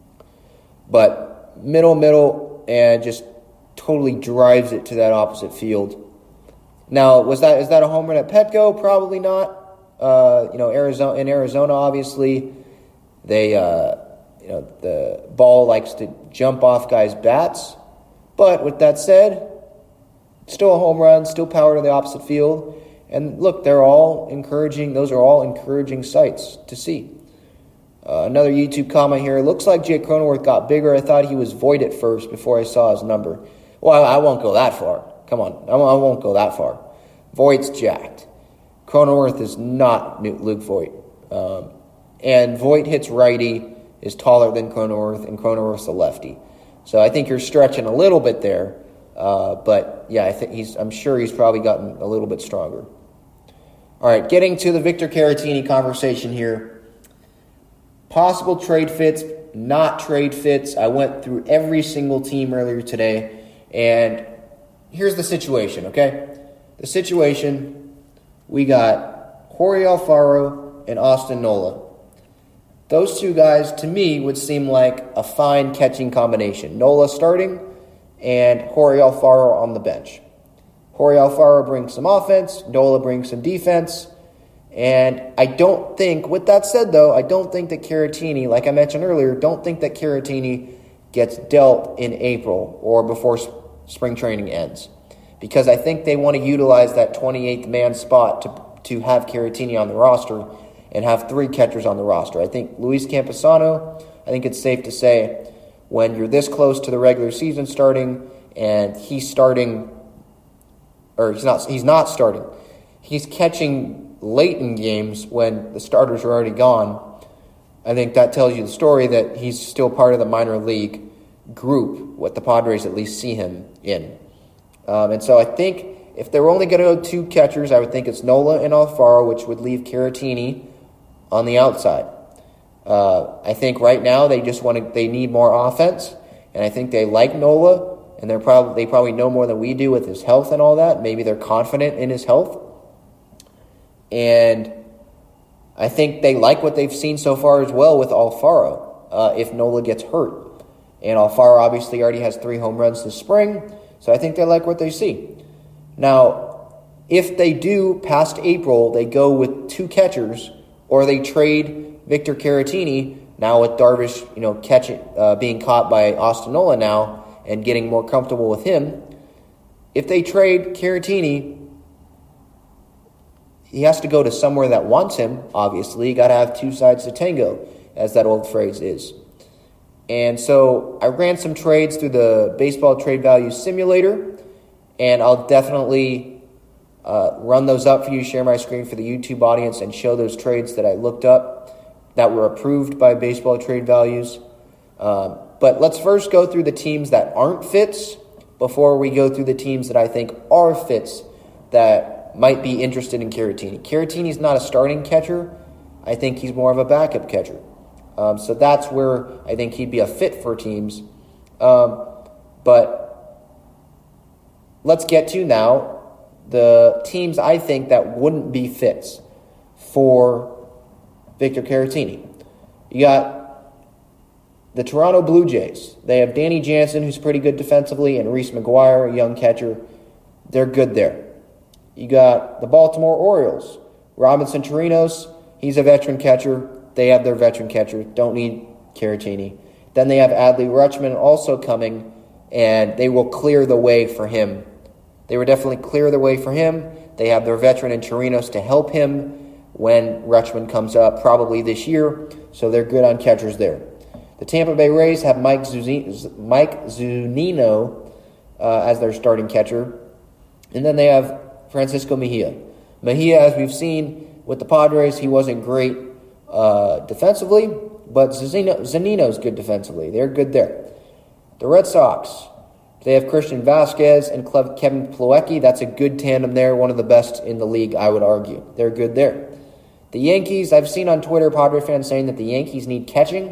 S2: But middle-middle, and just totally drives it to that opposite field. Now, was that is that a home run at Petco? Probably not. Uh, you know, Arizona in Arizona, obviously, they... Uh, You know, the ball likes to jump off guys' bats. But with that said, still a home run, still power to the opposite field. And look, they're all encouraging. Those are all encouraging sights to see. Uh, another YouTube comment here. Looks like Jake Cronenworth got bigger. I thought he was Voit at first before I saw his number. Well, I, I won't go that far. Come on. I won't, I won't go that far. Voigt's jacked. Cronenworth is not Luke Voit. Um, and Voit hits righty, is taller than Cronenworth, and Cronenworth's a lefty. So I think you're stretching a little bit there. Uh, but, yeah, I think he's. I'm sure he's probably gotten a little bit stronger. All right, getting to the Victor Caratini conversation here. Possible trade fits, not trade fits. I went through every single team earlier today, and here's the situation, okay? The situation, we got Jorge Alfaro and Austin Nola. Those two guys, to me, would seem like a fine catching combination. Nola starting and Jorge Alfaro on the bench. Jorge Alfaro brings some offense. Nola brings some defense. And I don't think, with that said, though, I don't think that Caratini, like I mentioned earlier, don't think that Caratini gets dealt in April or before spring training ends. Because I think they want to utilize that twenty-eighth man spot to, to have Caratini on the roster and have three catchers on the roster. I think Luis Camposano, I think it's safe to say, when you're this close to the regular season starting and he's starting, or he's not, he's not starting, he's catching late in games when the starters are already gone, I think that tells you the story that he's still part of the minor league group, what the Padres at least see him in. Um, and so I think if they're only going to go two catchers, I would think it's Nola and Alfaro, which would leave Caratini on the outside. Uh, I think right now they just want to, they need more offense, and I think they like Nola, and they're probably they probably know more than we do with his health and all that. Maybe they're confident in his health, and I think they like what they've seen so far as well with Alfaro. Uh, if Nola gets hurt, and Alfaro obviously already has three home runs this spring, so I think they like what they see. Now, if they do past April, they go with two catchers, or they trade Victor Caratini, now with Darvish, you know, catching, uh, being caught by Austin Nola now and getting more comfortable with him. If they trade Caratini, he has to go to somewhere that wants him, obviously. You got to have two sides to tango, as that old phrase is. And so I ran some trades through the Baseball Trade Value Simulator, and I'll definitely Uh, run those up for you, share my screen for the YouTube audience, and show those trades that I looked up that were approved by Baseball Trade Values. Uh, but let's first go through the teams that aren't fits before we go through the teams that I think are fits that might be interested in Caratini. Caratini's not a starting catcher. I think he's more of a backup catcher. Um, so that's where I think he'd be a fit for teams. Um, but let's get to now the teams I think that wouldn't be fits for Victor Caratini. You got the Toronto Blue Jays. They have Danny Jansen, who's pretty good defensively, and Reese McGuire, a young catcher. they're good there. You got the Baltimore Orioles. Robinson Chirinos, he's a veteran catcher. They have their veteran catcher. Don't need Caratini. Then they have Adley Rutschman also coming, and they will clear the way for him. They will definitely clear the way for him. They have their veteran in Chirinos to help him when Rutschman comes up, probably this year. So they're good on catchers there. The Tampa Bay Rays have Mike Zunino, Mike Zunino uh, as their starting catcher. And then they have Francisco Mejia. Mejia, as we've seen with the Padres, he wasn't great uh, defensively, but Zunino is good defensively. They're good there. The Red Sox, they have Christian Vasquez and Kevin Plawecki. That's a good tandem there, one of the best in the league, I would argue. They're good there. The Yankees, I've seen on Twitter Padre fans saying that the Yankees need catching.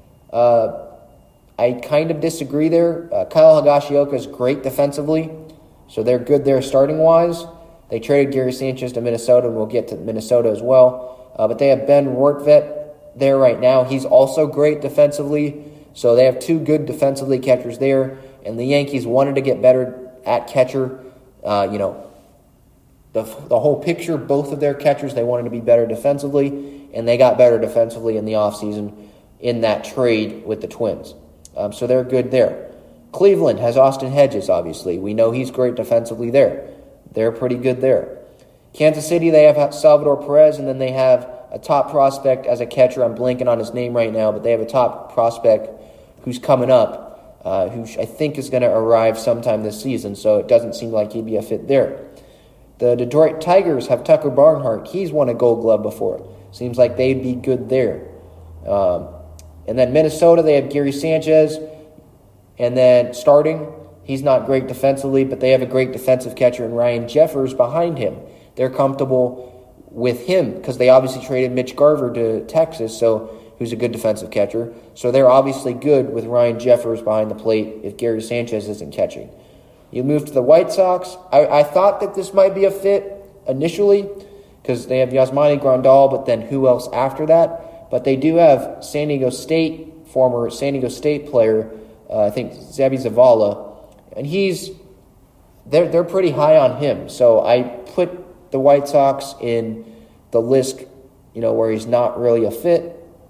S2: Uh, I kind of disagree there. Uh, Kyle Higashioka is great defensively, so they're good there starting-wise. They traded Gary Sanchez to Minnesota, and we'll get to Minnesota as well. Uh, but they have Ben Rortvedt there right now. He's also great defensively, so they have two good defensively catchers there. And the Yankees wanted to get better at catcher. Uh, you know, the the whole picture, both of their catchers, they wanted to be better defensively, and they got better defensively in the offseason in that trade with the Twins. Um, so they're good there. Cleveland has Austin Hedges, obviously. We know he's great defensively there. They're pretty good there. Kansas City, they have Salvador Perez, and then they have a top prospect as a catcher. I'm blanking on his name right now, but they have a top prospect who's coming up, uh, who I think is going to arrive sometime this season, so it doesn't seem like he'd be a fit there. The Detroit Tigers have Tucker Barnhart. He's won a Gold Glove before. Seems like they'd be good there. Um, and then Minnesota, they have Gary Sanchez. And then starting, he's not great defensively, but they have a great defensive catcher in Ryan Jeffers behind him. They're comfortable with him because they obviously traded Mitch Garver to Texas, so who's a good defensive catcher. So they're obviously good with Ryan Jeffers behind the plate if Gary Sanchez isn't catching. You move to the White Sox. I, I thought that this might be a fit initially because they have Yasmani Grandal, but then who else after that? But they do have San Diego State, former San Diego State player, uh, I think Zabby Zavala, and he's they're they're pretty high on him. So I put the White Sox in the list, you know, where he's not really a fit.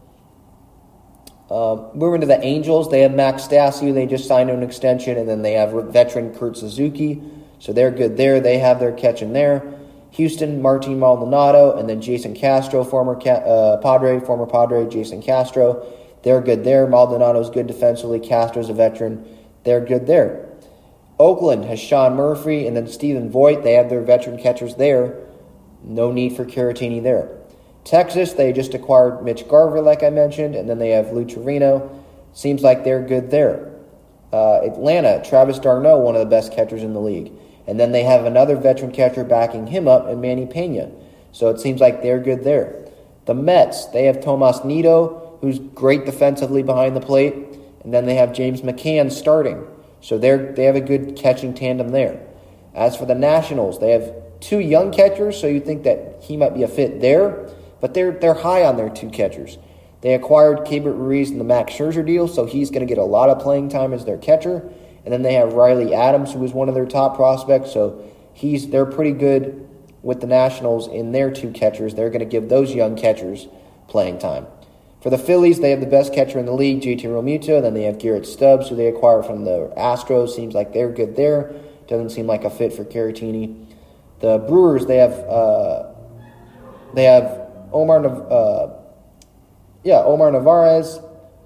S2: Uh, moving to the Angels, they have Max Stassi. They just signed an extension, and then they have veteran Kurt Suzuki, so they're good there. They have their catching there. Houston, Martin Maldonado, and then Jason Castro, former uh, Padre, former Padre, Jason Castro. They're good there. Maldonado's good defensively. Castro's a veteran. They're good there. Oakland has Sean Murphy, and then Stephen Voigt. They have their veteran catchers there. No need for Caratini there. Texas, they just acquired Mitch Garver, like I mentioned, and then they have Lou Trevino. Seems like they're good there. Uh, Atlanta, Travis d'Arnaud, one of the best catchers in the league. And then they have another veteran catcher backing him up, and Manny Pena. So it seems like they're good there. The Mets, they have Tomas Nido, who's great defensively behind the plate, and then they have James McCann starting. So they're they have a good catching tandem there. As for the Nationals, they have two young catchers, so you think that he might be a fit there. But they're they're high on their two catchers. They acquired Keibert Ruiz in the Max Scherzer deal, so he's going to get a lot of playing time as their catcher. And then they have Riley Adams, who is one of their top prospects, so he's they're pretty good with the Nationals in their two catchers. They're going to give those young catchers playing time. For the Phillies, they have the best catcher in the league, J T Realmuto. Then they have Garrett Stubbs, who they acquired from the Astros. Seems like they're good there. Doesn't seem like a fit for Caratini. The Brewers, they have uh, they have Omar, uh, yeah, Omar Narvaez,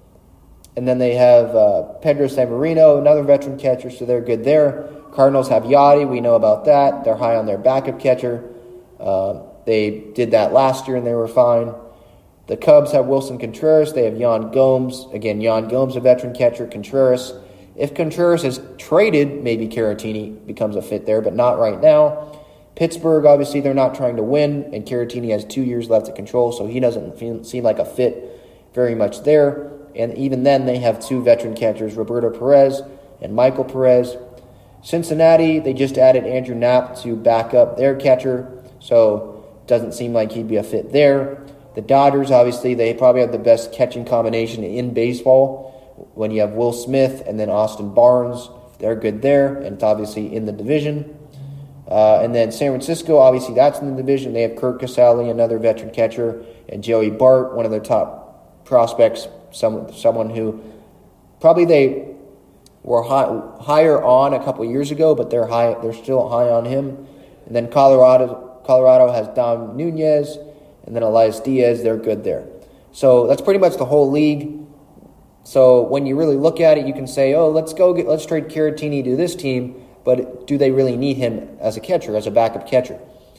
S2: and then they have uh, Pedro Severino, another veteran catcher, so they're good there. Cardinals have Yachty, we know about that. They're high on their backup catcher. Uh, they did that last year, and they were fine. The Cubs have Wilson Contreras. They have Yan Gomes. Again, Yan Gomes, a veteran catcher. Contreras. If Contreras is traded, maybe Caratini becomes a fit there, but not right now. Pittsburgh, obviously, they're not trying to win, and Caratini has two years left to control, so he doesn't feel, seem like a fit very much there. And even then, they have two veteran catchers, Roberto Perez and Michael Perez. Cincinnati, they just added Andrew Knapp to back up their catcher, so it doesn't seem like he'd be a fit there. The Dodgers, obviously, they probably have the best catching combination in baseball. When you have Will Smith and then Austin Barnes, they're good there, and it's obviously in the division. Uh, and then San Francisco, obviously that's in the division. They have Kurt Casale, another veteran catcher, and Joey Bart, one of their top prospects, some, someone who probably they were high, higher on a couple years ago, but they're high. They're still high on him. And then Colorado, Colorado has Dom Nunez, and then Elias Diaz. They're good there. So that's pretty much the whole league. So when you really look at it, you can say, "Oh, let's go get let's trade Caratini to this team." But do they really need him as a catcher, as a backup catcher?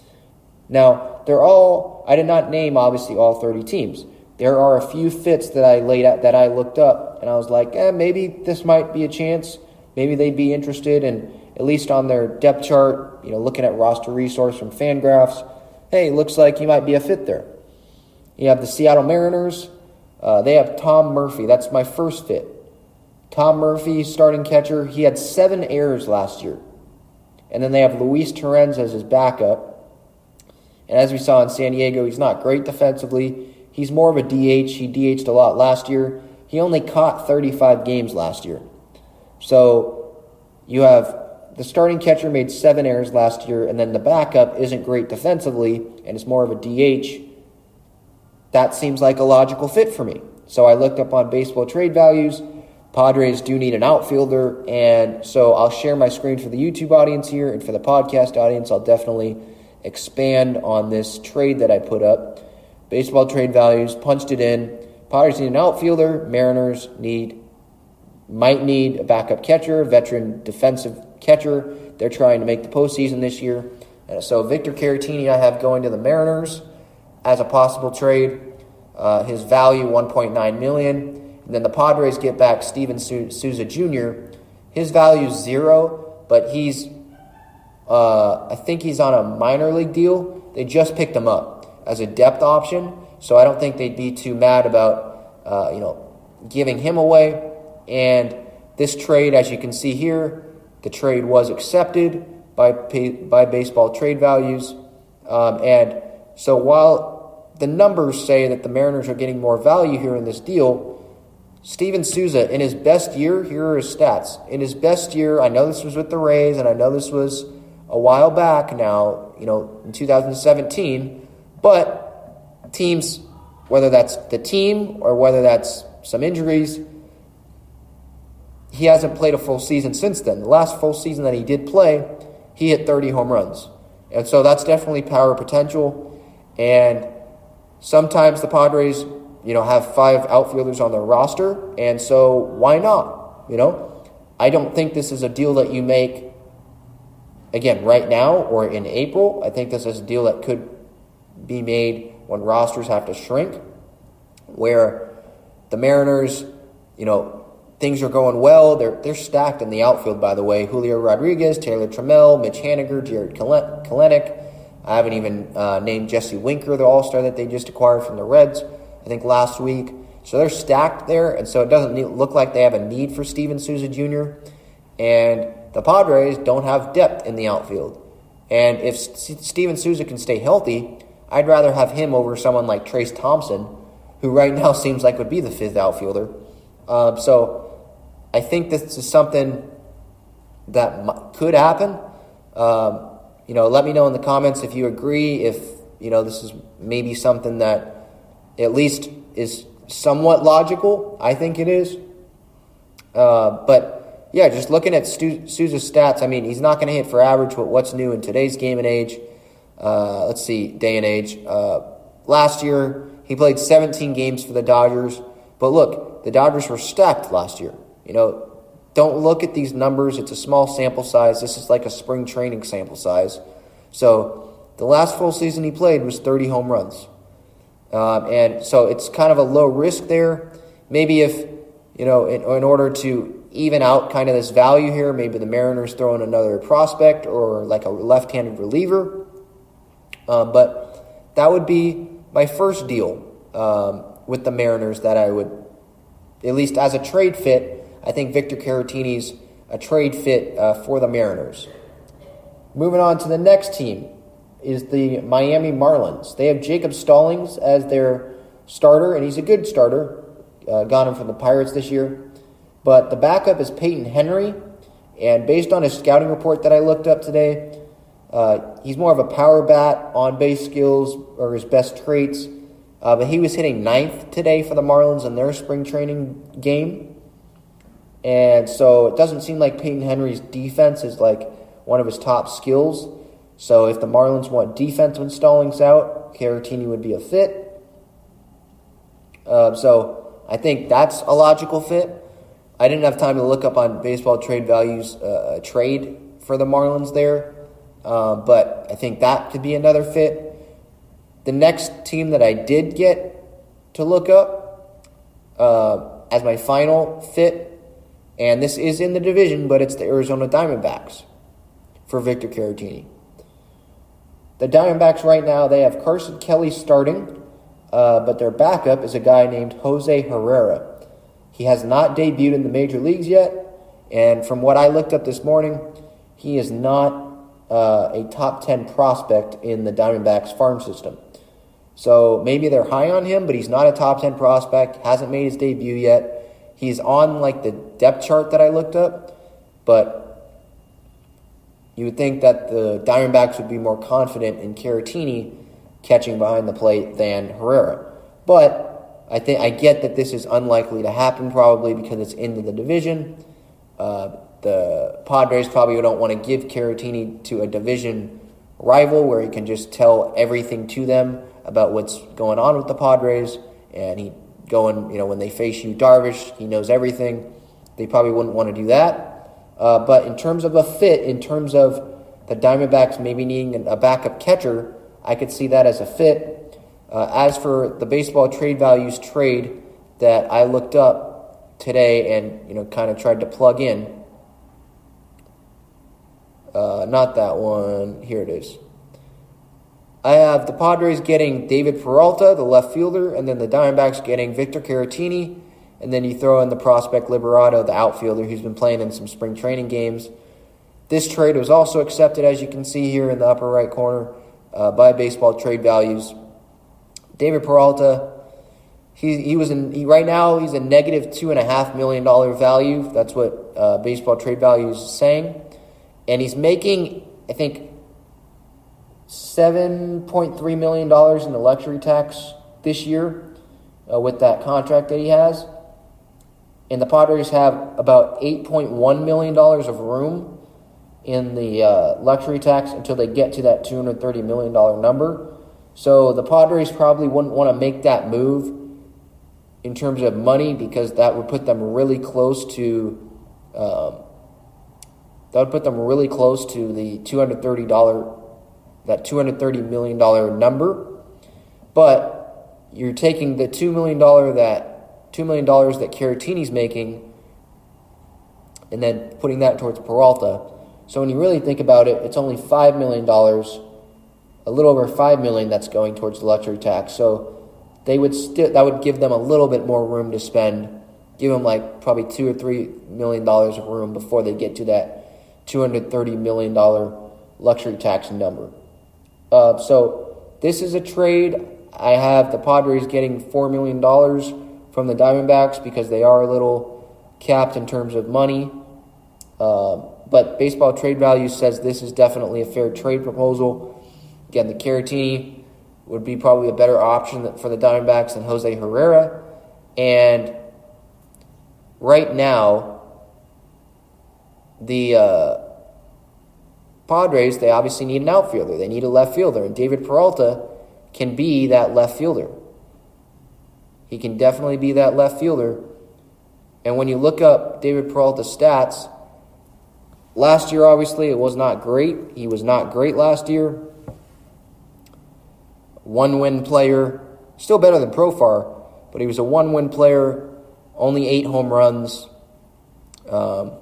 S2: Now, they're all. I did not name obviously all thirty teams. There are a few fits that I laid out that I looked up, and I was like, eh, maybe this might be a chance. Maybe they'd be interested, and at least on their depth chart, you know, looking at roster resource from Fangraphs, hey, looks like he might be a fit there. You have the Seattle Mariners. Uh, they have Tom Murphy. That's my first fit. Tom Murphy, starting catcher. He had seven errors last year. And then they have Luis Torrens as his backup. And as we saw in San Diego, he's not great defensively. He's more of a D H. He D H'd a lot last year. He only caught thirty-five games last year. So you have the starting catcher made seven errors last year, and then the backup isn't great defensively, and it's more of a D H. That seems like a logical fit for me. So I looked up on baseball trade values. Padres do need an outfielder, and so I'll share my screen for the YouTube audience here, and for the podcast audience, I'll definitely expand on this trade that I put up. Baseball trade values, punched it in. Padres need an outfielder. Mariners need might need a backup catcher, veteran defensive catcher. They're trying to make the postseason this year. And so Victor Caratini I have going to the Mariners as a possible trade. Uh, his value, one point nine million dollars. And then the Padres get back Steven Souza Junior His value is zero, but he's, uh, I think he's on a minor league deal. They just picked him up as a depth option, so I don't think they'd be too mad about, uh, you know, giving him away. And this trade, as you can see here, the trade was accepted by by baseball trade values. Um, and so while the numbers say that the Mariners are getting more value here in this deal, Steven Souza, in his best year, here are his stats. In his best year, I know this was with the Rays, and I know this was a while back now, you know, in two thousand seventeen, but teams, whether that's the team or whether that's some injuries, he hasn't played a full season since then. The last full season that he did play, he hit thirty home runs. And so that's definitely power potential. And sometimes the Padres, you know, have five outfielders on their roster, and so why not? You know, I don't think this is a deal that you make, again, right now or in April. I think this is a deal that could be made when rosters have to shrink, where the Mariners, you know, things are going well. They're they're stacked in the outfield, by the way. Julio Rodriguez, Taylor Trammell, Mitch Haniger, Jared Kelenic. I haven't even uh, named Jesse Winker, the all-star that they just acquired from the Reds, I think last week. So they're stacked there, and so it doesn't need, look like they have a need for Steven Souza Junior And the Padres don't have depth in the outfield. And if S- Steven Souza can stay healthy, I'd rather have him over someone like Trace Thompson, who right now seems like would be the fifth outfielder. Um, so I think this is something that m- could happen. Um, you know, let me know in the comments if you agree, if, you know, this is maybe something that at least is somewhat logical. I think it is. Uh, but, yeah, just looking at Stu- Souza's stats, I mean, he's not going to hit for average, but what's new in today's game and age? Uh, let's see, day and age. Uh, last year, he played seventeen games for the Dodgers. But look, the Dodgers were stacked last year. You know, don't look at these numbers. It's a small sample size. This is like a spring training sample size. So the last full season he played was thirty home runs. Um, and so it's kind of a low risk there. Maybe if, you know, in, in order to even out kind of this value here, maybe the Mariners throw in another prospect or like a left-handed reliever. Um, but that would be my first deal um, with the Mariners that I would, at least as a trade fit, I think Victor Caratini's a trade fit uh, for the Mariners. Moving on to the next team is the Miami Marlins. They have Jacob Stallings as their starter, and he's a good starter. Uh, got him from the Pirates this year. But the backup is Peyton Henry, and based on his scouting report that I looked up today, Uh, he's more of a power bat, on-base skills are his best traits. Uh, but he was hitting ninth today for the Marlins in their spring training game. And so it doesn't seem like Peyton Henry's defense is like one of his top skills. So if the Marlins want defense when Stallings out, Caratini would be a fit. Uh, so I think that's a logical fit. I didn't have time to look up on Baseball Trade Values uh, a trade for the Marlins there. Uh, but I think that could be another fit. The next team that I did get to look up uh, as my final fit, and this is in the division, but it's the Arizona Diamondbacks for Victor Caratini. The Diamondbacks right now, they have Carson Kelly starting, uh, but their backup is a guy named Jose Herrera. He has not debuted in the major leagues yet, and from what I looked up this morning, he is not uh, a top ten prospect in the Diamondbacks farm system. So maybe they're high on him, but he's not a top ten prospect, hasn't made his debut yet. He's on like the depth chart that I looked up, but you would think that the Diamondbacks would be more confident in Caratini catching behind the plate than Herrera. But I think I get that this is unlikely to happen probably because it's into the division. Uh, the Padres probably don't want to give Caratini to a division rival where he can just tell everything to them about what's going on with the Padres, and he going, you know, when they face Yu Darvish, he knows everything. They probably wouldn't want to do that. Uh, but in terms of a fit, in terms of the Diamondbacks maybe needing a backup catcher, I could see that as a fit. Uh, as for the Baseball Trade Values trade that I looked up today and, you know, kind of tried to plug in, uh, not that one, here it is. I have the Padres getting David Peralta, the left fielder, and then the Diamondbacks getting Victor Caratini, and then you throw in the prospect Liberato, the outfielder, who's been playing in some spring training games. This trade was also accepted, as you can see here in the upper right corner, uh, by Baseball Trade Values. David Peralta, he he was in he, right now he's a negative two and a half million dollar value. That's what uh, Baseball Trade Values is saying, and he's making, I think, seven point three million dollars in the luxury tax this year uh, with that contract that he has. And the Padres have about eight point one million dollars of room in the uh, luxury tax until they get to that two hundred thirty million dollars number. So the Padres probably wouldn't want to make that move in terms of money because that would put them really close to um, that would put them really close to the two hundred thirty dollars that two hundred thirty million dollars number. But you're taking the two million dollars that two million dollars that Caratini's making and then putting that towards Peralta. So when you really think about it, it's only five million dollars, a little over five million dollars that's going towards the luxury tax. So they would still that would give them a little bit more room to spend, give them like probably two or three million dollars of room before they get to that two hundred thirty million dollars luxury tax number. Uh, so this is a trade. I have the Padres getting four million dollars from the Diamondbacks because they are a little capped in terms of money. Uh, but Baseball Trade Value says this is definitely a fair trade proposal. Again, the Caratini would be probably a better option for the Diamondbacks than Jose Herrera. And right now, the uh, Padres, they obviously need an outfielder. They need a left fielder. And David Peralta can be that left fielder. He can definitely be that left fielder. And when you look up David Peralta's stats, last year, obviously, it was not great. He was not great last year. One-win player. Still better than Profar, but he was a one-win player. Only eight home runs. Um,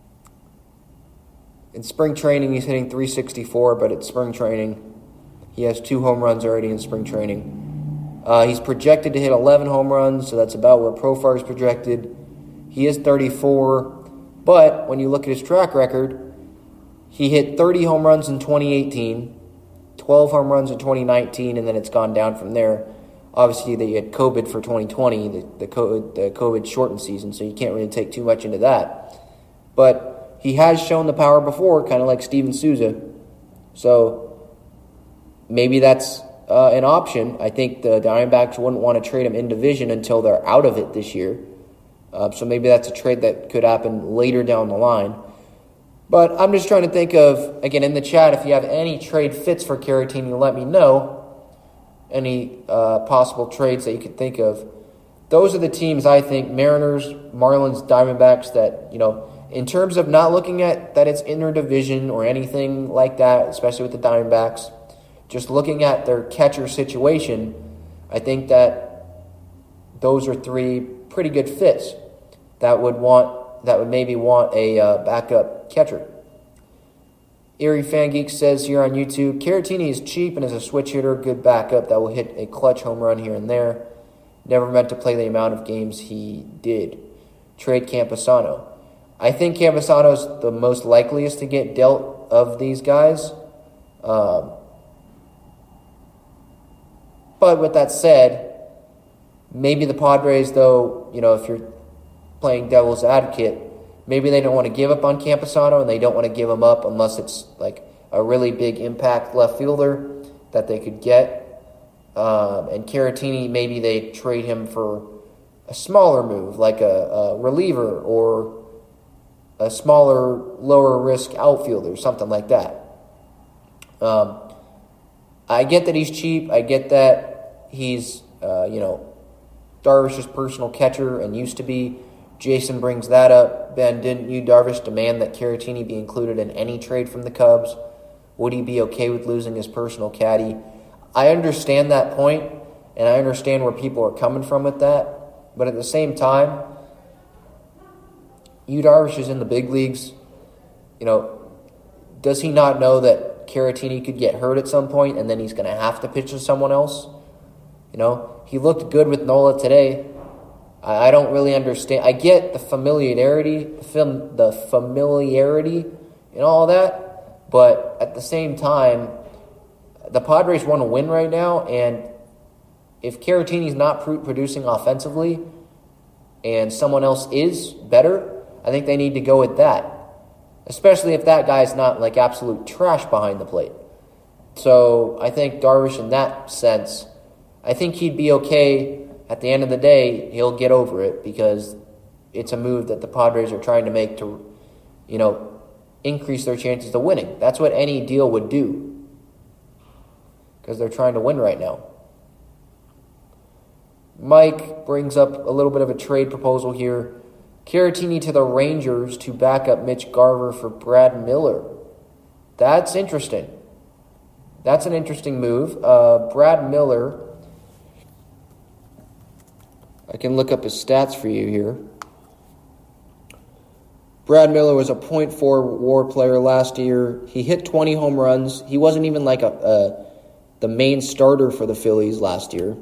S2: in spring training, he's hitting three sixty-four, but at spring training, he has two home runs already in spring training. Uh, he's projected to hit eleven home runs, so that's about where Profar is projected. He is thirty-four, but when you look at his track record, he hit thirty home runs in twenty eighteen, twelve home runs in twenty nineteen, and then it's gone down from there. Obviously, they had COVID for twenty twenty, the, the COVID, the COVID shortened season, so you can't really take too much into that. But he has shown the power before, kind of like Steven Souza, So maybe that's uh, an option. I think the Diamondbacks wouldn't want to trade him in division until they're out of it this year. Uh, so maybe that's a trade that could happen later down the line. But I'm just trying to think of, again, in the chat, if you have any trade fits for Caratini, let me know. Any uh, possible trades that you could think of. Those are the teams, I think, Mariners, Marlins, Diamondbacks, that, you know, in terms of not looking at that it's interdivision or anything like that, especially with the Diamondbacks, just looking at their catcher situation, I think that those are three pretty good fits that would want that would maybe want a uh, backup catcher. Erie Fan Geek says here on YouTube, Caratini is cheap and is a switch hitter, good backup that will hit a clutch home run here and there. Never meant to play the amount of games he did. Trade Campusano. I think Campusano's the most likeliest to get dealt of these guys. Um, but with that said, maybe the Padres, though, you know, if you're playing devil's advocate, maybe they don't want to give up on Campusano, and they don't want to give him up unless it's like a really big impact left fielder that they could get. Um, and Caratini, maybe they trade him for a smaller move, like a, a reliever or a smaller, lower-risk outfielder, something like that. Um, I get that he's cheap. I get that he's, uh, you know, Darvish's personal catcher and used to be. Jason brings that up. Ben, didn't you, Darvish, demand that Caratini be included in any trade from the Cubs? Would he be okay with losing his personal caddy? I understand that point, and I understand where people are coming from with that. But at the same time, Yu Darvish is in the big leagues. You know, does he not know that Caratini could get hurt at some point, and then he's going to have to pitch to someone else? You know, he looked good with Nola today. I don't really understand. I get the familiarity, the, fam- the familiarity and all that, but at the same time, the Padres want to win right now, and if Caratini's not pr- producing offensively and someone else is better, I think they need to go with that, especially if that guy's not like absolute trash behind the plate. So I think Darvish, in that sense, I think he'd be okay. At the end of the day, he'll get over it because it's a move that the Padres are trying to make to, you know, increase their chances of winning. That's what any deal would do because they're trying to win right now. Mike brings up a little bit of a trade proposal here. Caratini to the Rangers to back up Mitch Garver for Brad Miller. That's interesting. That's an interesting move. Uh, Brad Miller... I can look up his stats for you here. Brad Miller was a point four WAR player last year. He hit twenty home runs. He wasn't even like a, a the main starter for the Phillies last year.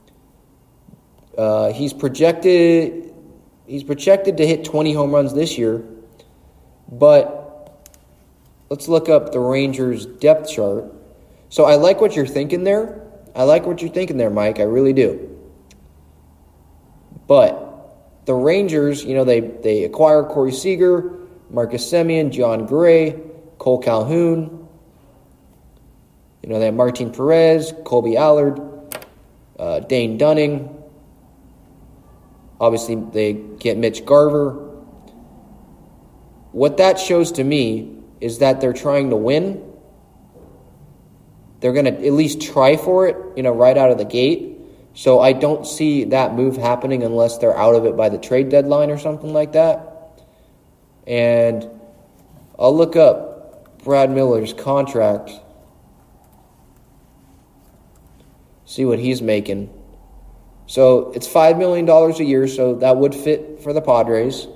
S2: Uh, he's projected he's projected to hit twenty home runs this year. But let's look up the Rangers depth chart. So I like what you're thinking there. I like what you're thinking there, Mike. I really do. But the Rangers, you know, they, they acquire Corey Seager, Marcus Semien, John Gray, Cole Calhoun. You know, they have Martin Perez, Colby Allard, uh, Dane Dunning. Obviously, they get Mitch Garver. What that shows to me is that they're trying to win. They're going to at least try for it, you know, right out of the gate. So I don't see that move happening unless they're out of it by the trade deadline or something like that. And I'll look up Brad Miller's contract, see what he's making. So it's five million dollars a year, so that would fit for the Padres.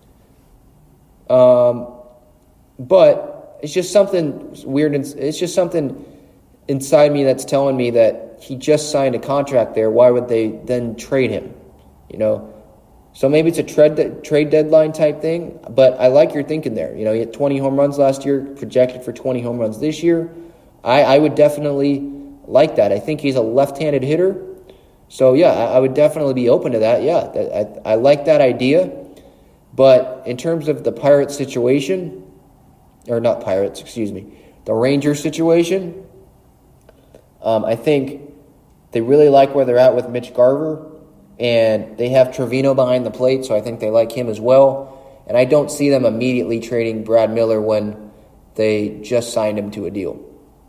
S2: Um, but it's just something weird. It's just something inside me that's telling me that he just signed a contract there. Why would they then trade him? You know, so maybe it's a trade trade deadline type thing. But I like your thinking there. You know, he had twenty home runs last year, projected for twenty home runs this year. I, I would definitely like that. I think he's a left-handed hitter. So, yeah, I, I would definitely be open to that. Yeah, that, I, I like that idea. But in terms of the Pirates situation, or not Pirates, excuse me, the Rangers situation. Um, I think they really like where they're at with Mitch Garver, and they have Trevino behind the plate, so I think they like him as well. And I don't see them immediately trading Brad Miller when they just signed him to a deal.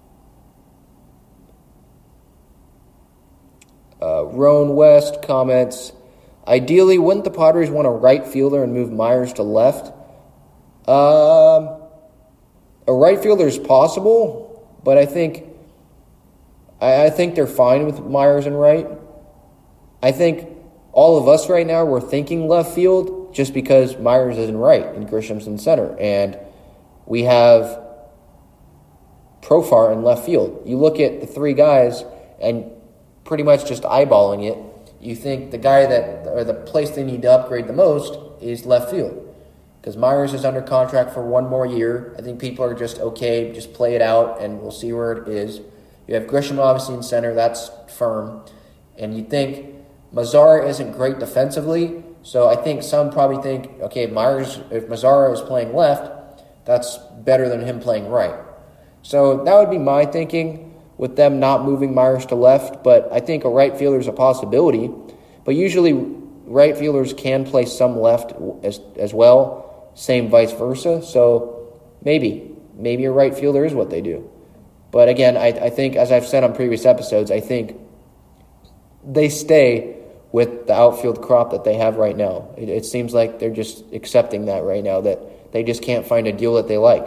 S2: Uh, Roan West comments, ideally, wouldn't the Padres want a right fielder and move Myers to left? Um, a right fielder is possible, but I think I, I think they're fine with Myers and right. I think all of us right now, we're thinking left field just because Myers isn't right and Grisham's in center. And we have Profar in left field. You look at the three guys and pretty much just eyeballing it, you think the guy that, or the place they need to upgrade the most is left field. Because Myers is under contract for one more year. I think people are just, okay, just play it out and we'll see where it is. You have Grisham obviously in center, that's firm. And you think Mazara isn't great defensively, so I think some probably think, okay, Myers, if Mazara is playing left, that's better than him playing right. So that would be my thinking with them not moving Myers to left, but I think a right fielder is a possibility. But usually right fielders can play some left as as well, same vice versa. So maybe, maybe a right fielder is what they do. But again, I, I think, as I've said on previous episodes, I think they stay with the outfield crop that they have right now. It, it seems like they're just accepting that right now, that they just can't find a deal that they like.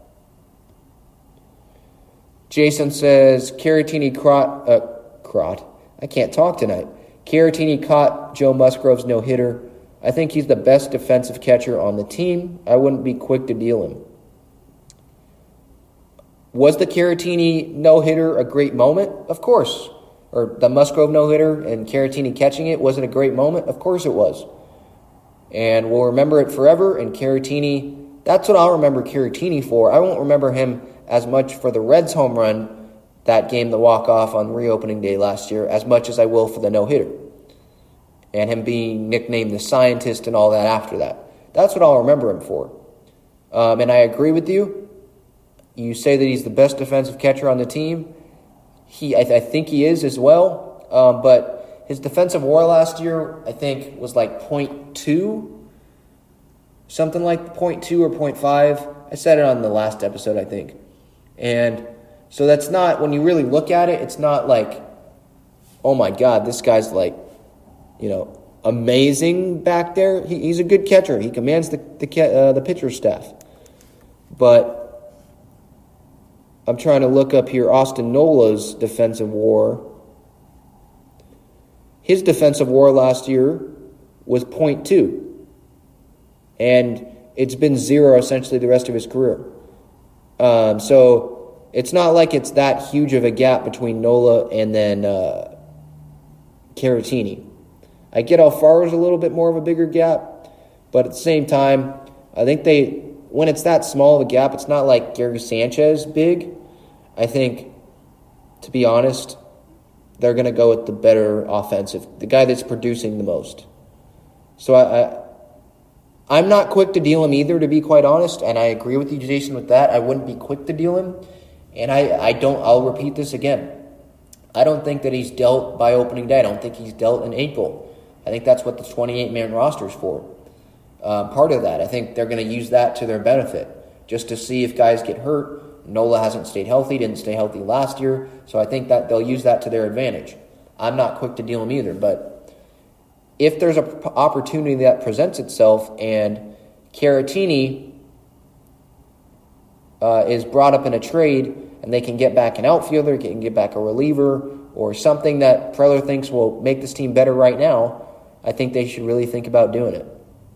S2: Jason says, Caratini crot, uh, crot. I can't talk tonight. Caratini caught Joe Musgrove's no-hitter. I think he's the best defensive catcher on the team. I wouldn't be quick to deal him. Was the Caratini no-hitter a great moment? Of course. Or the Musgrove no-hitter and Caratini catching it, was it a great moment? Of course it was. And we'll remember it forever, and Caratini, that's what I'll remember Caratini for. I won't remember him as much for the Reds home run, that game, the walk-off on reopening day last year, as much as I will for the no-hitter. And him being nicknamed the scientist and all that after that. That's what I'll remember him for. Um, and I agree with you. You say that he's the best defensive catcher on the team. He, I, th- I think he is as well. Um, but his defensive W A R last year, I think, was like point two. Something like point two or point five. I said it on the last episode, I think. And so that's not, when you really look at it, it's not like, oh my God, this guy's like, you know, amazing back there. He, he's a good catcher. He commands the the, uh, the pitcher staff. But I'm trying to look up here Austin Nola's defensive W A R. His defensive W A R last year was point two. And it's been zero essentially the rest of his career. Um, so it's not like it's that huge of a gap between Nola and then uh, Caratini. I get Alfaro's a little bit more of a bigger gap, but at the same time, I think they, when it's that small of a gap, it's not like Gary Sanchez big. I think, to be honest, they're going to go with the better offensive, the guy that's producing the most. So I, I, I'm not quick to deal him either, to be quite honest, and I agree with you, Jason, with that. I wouldn't be quick to deal him, and I, I don't, I'll repeat this again. I don't think that he's dealt by opening day. I don't think he's dealt in April. I think that's what the twenty-eight man roster is for. Uh, part of that, I think they're going to use that to their benefit, just to see if guys get hurt. Nola hasn't stayed healthy, didn't stay healthy last year, so I think that they'll use that to their advantage. I'm not quick to deal him either, but if there's an p- opportunity that presents itself and Caratini uh, is brought up in a trade and they can get back an outfielder, can get back a reliever, or something that Preller thinks will make this team better right now, I think they should really think about doing it.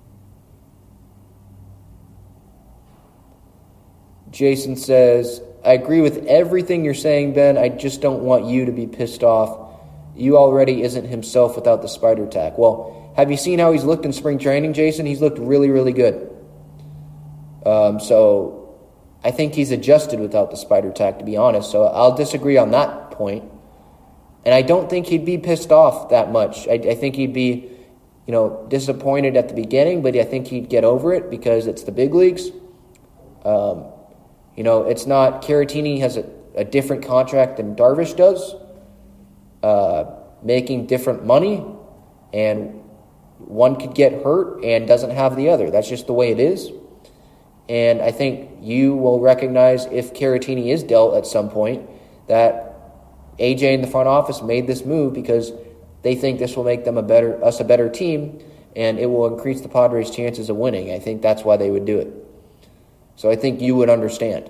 S2: Jason says, I agree with everything you're saying, Ben. I just don't want you to be pissed off. You already isn't himself without the spider tack. Well, have you seen how he's looked in spring training, Jason? He's looked really, really good. Um, so I think he's adjusted without the spider tack, to be honest. So I'll disagree on that point. And I don't think he'd be pissed off that much. I, I think he'd be, you know, disappointed at the beginning, but I think he'd get over it because it's the big leagues. Um, You know, it's not, Caratini has a, a different contract than Darvish does, uh, making different money, and one could get hurt and doesn't have the other. That's just the way it is. And I think you will recognize, if Caratini is dealt at some point, that A J in the front office made this move because they think this will make them a better us a better team, and it will increase the Padres' chances of winning. I think that's why they would do it. So I think you would understand.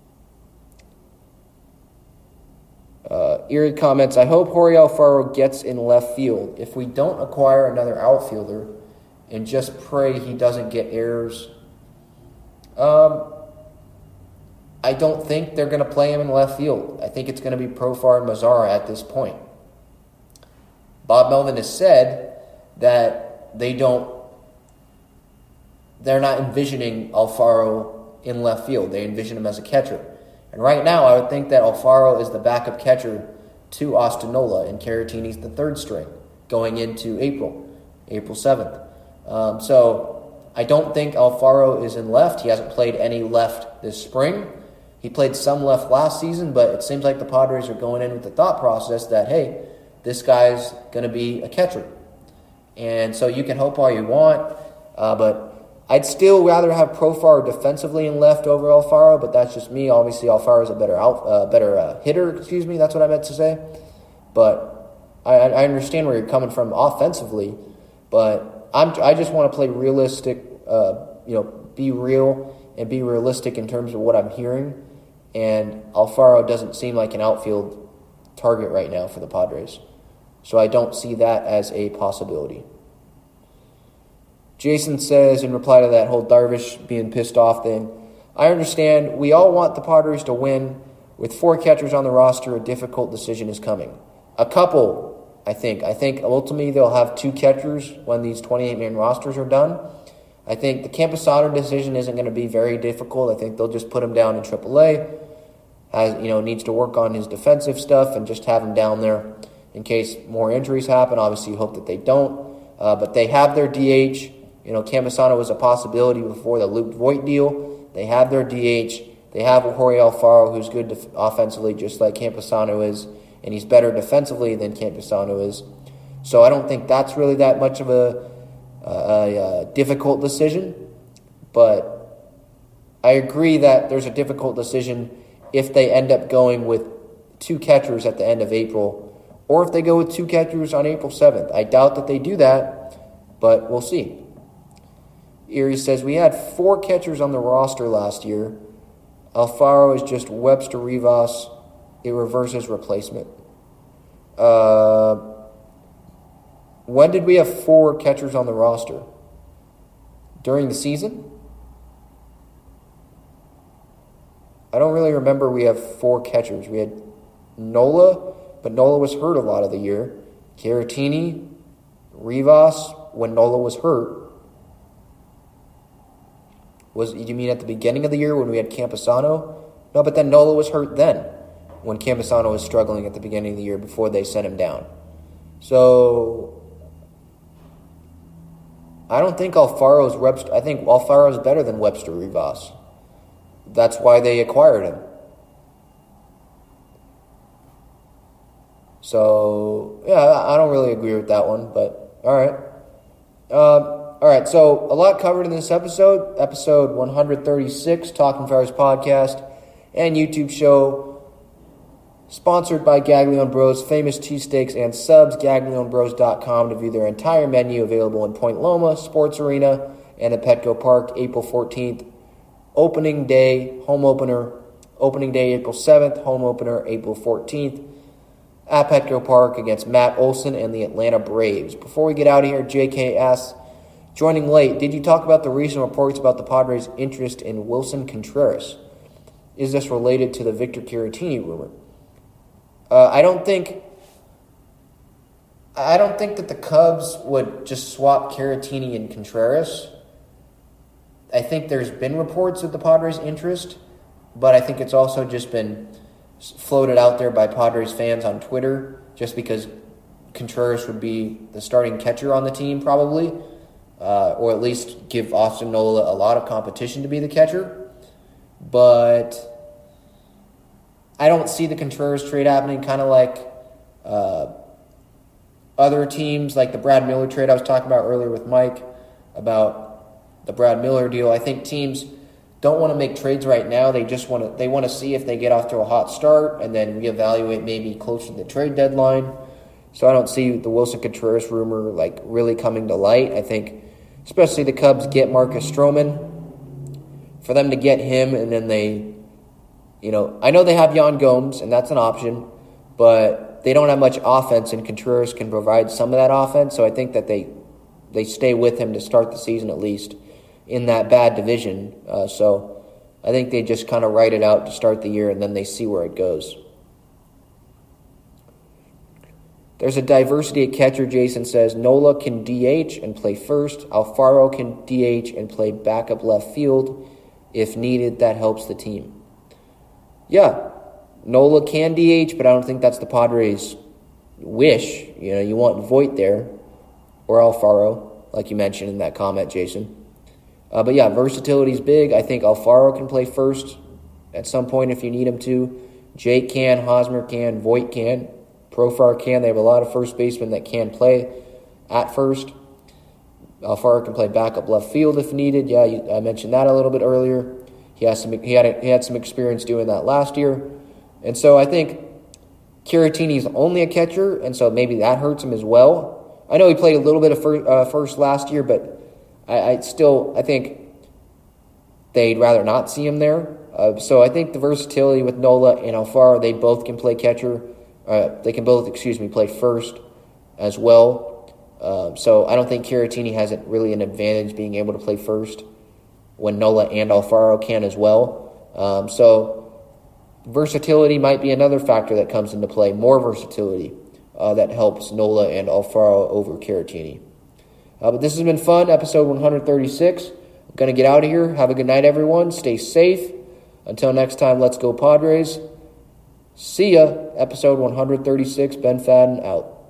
S2: Uh, Erie comments, I hope Jorge Alfaro gets in left field. If we don't acquire another outfielder and just pray he doesn't get errors, um, I don't think they're going to play him in left field. I think it's going to be Profar and Mazara at this point. Bob Melvin has said that they don't, they're not envisioning Alfaro in left field. They envision him as a catcher. And right now, I would think that Alfaro is the backup catcher to Austin Nola, and Caratini's the third string going into April, April seventh. Um, so I don't think Alfaro is in left. He hasn't played any left this spring. He played some left last season, but it seems like the Padres are going in with the thought process that, hey, this guy's going to be a catcher. And so you can hope all you want, uh, but I'd still rather have Profar defensively in left over Alfaro, but that's just me. Obviously, Alfaro is a better out, uh, better uh, hitter, excuse me. That's what I meant to say. But I, I understand where you're coming from offensively, but I'm, I just want to play realistic, uh, you know, be real and be realistic in terms of what I'm hearing. And Alfaro doesn't seem like an outfield target right now for the Padres. So I don't see that as a possibility. Jason says, in reply to that whole Darvish being pissed off thing, I understand we all want the Padres to win. With four catchers on the roster, a difficult decision is coming. A couple, I think. I think ultimately they'll have two catchers when these twenty-eight man rosters are done. I think the Campusano decision isn't going to be very difficult. I think they'll just put him down in triple A. Has, you know, needs to work on his defensive stuff and just have him down there in case more injuries happen. Obviously, you hope that they don't. Uh, but they have their D H. You know, Campusano was a possibility before the Luke Voit deal. They have their D H. They have Jorge Alfaro, who's good def- offensively, just like Campusano is, and he's better defensively than Campusano is. So I don't think that's really that much of a, a, a, a difficult decision. But I agree that there's a difficult decision if they end up going with two catchers at the end of April, or if they go with two catchers on April seventh. I doubt that they do that, but we'll see. Erie says, we had four catchers on the roster last year. Alfaro is just Webster Rivas. It reverses replacement. Uh, when did we have four catchers on the roster? During the season? I don't really remember we have four catchers. We had Nola, but Nola was hurt a lot of the year. Caratini, Rivas, when Nola was hurt. Was you mean at the beginning of the year when we had Campusano? No, but then Nola was hurt then when Campusano was struggling at the beginning of the year before they sent him down. So I don't think Alfaro's Webster. I think Alfaro's better than Webster Rivas. That's why they acquired him. So yeah, I don't really agree with that one, but all right. Um, All right, so a lot covered in this episode, episode one thirty-six, Talking Friars podcast and YouTube show, sponsored by Gaglione Bros, famous cheesesteaks and subs, gaglione bros dot com to view their entire menu, available in Point Loma, Sports Arena, and at Petco Park, April fourteenth, opening day, home opener, opening day, April seventh, home opener, April fourteenth, at Petco Park against Matt Olson and the Atlanta Braves. Before we get out of here, J K asks, joining late, did you talk about the recent reports about the Padres' interest in Wilson Contreras? Is this related to the Victor Caratini rumor? Uh, I don't think. I don't think that the Cubs would just swap Caratini and Contreras. I think there's been reports of the Padres' interest, but I think it's also just been floated out there by Padres fans on Twitter, just because Contreras would be the starting catcher on the team, probably. Uh, or at least give Austin Nola a lot of competition to be the catcher. But I don't see the Contreras trade happening, kind of like uh, other teams, like the Brad Miller trade I was talking about earlier with Mike, about the Brad Miller deal. I think teams don't want to make trades right now. They just want to they want to see if they get off to a hot start and then reevaluate maybe closer to the trade deadline. So I don't see the Wilson Contreras rumor like really coming to light. I think especially the Cubs get Marcus Stroman. For them to get him and then they, you know, I know they have Yan Gomes and that's an option, but they don't have much offense and Contreras can provide some of that offense. So I think that they they stay with him to start the season at least in that bad division. Uh, so I think they just kind of write it out to start the year and then they see where it goes. There's a diversity at catcher, Jason says. Nola can D H and play first. Alfaro can D H and play backup left field. If needed, that helps the team. Yeah, Nola can D H, but I don't think that's the Padres' wish. You know, you want Voit there or Alfaro, like you mentioned in that comment, Jason. Uh, but yeah, versatility is big. I think Alfaro can play first at some point if you need him to. Jake can, Hosmer can, Voit can, Profar can. They have a lot of first basemen that can play at first. Alfaro can play backup left field if needed. Yeah, you, I mentioned that a little bit earlier. He has some. He had a, he had some experience doing that last year, and so I think Caratini's only a catcher, and so maybe that hurts him as well. I know he played a little bit of first, uh, first last year, but I, I still I think they'd rather not see him there. Uh, so I think the versatility with Nola and Alfaro, they both can play catcher. Uh, they can both, excuse me, play first as well. Uh, so I don't think Caratini has really an advantage being able to play first when Nola and Alfaro can as well. Um, so versatility might be another factor that comes into play, more versatility uh, that helps Nola and Alfaro over Caratini. Uh, but this has been fun, episode one thirty-six. I'm going to get out of here. Have a good night, everyone. Stay safe. Until next time, let's go Padres. See ya. Episode one thirty-six, Ben Fadden out.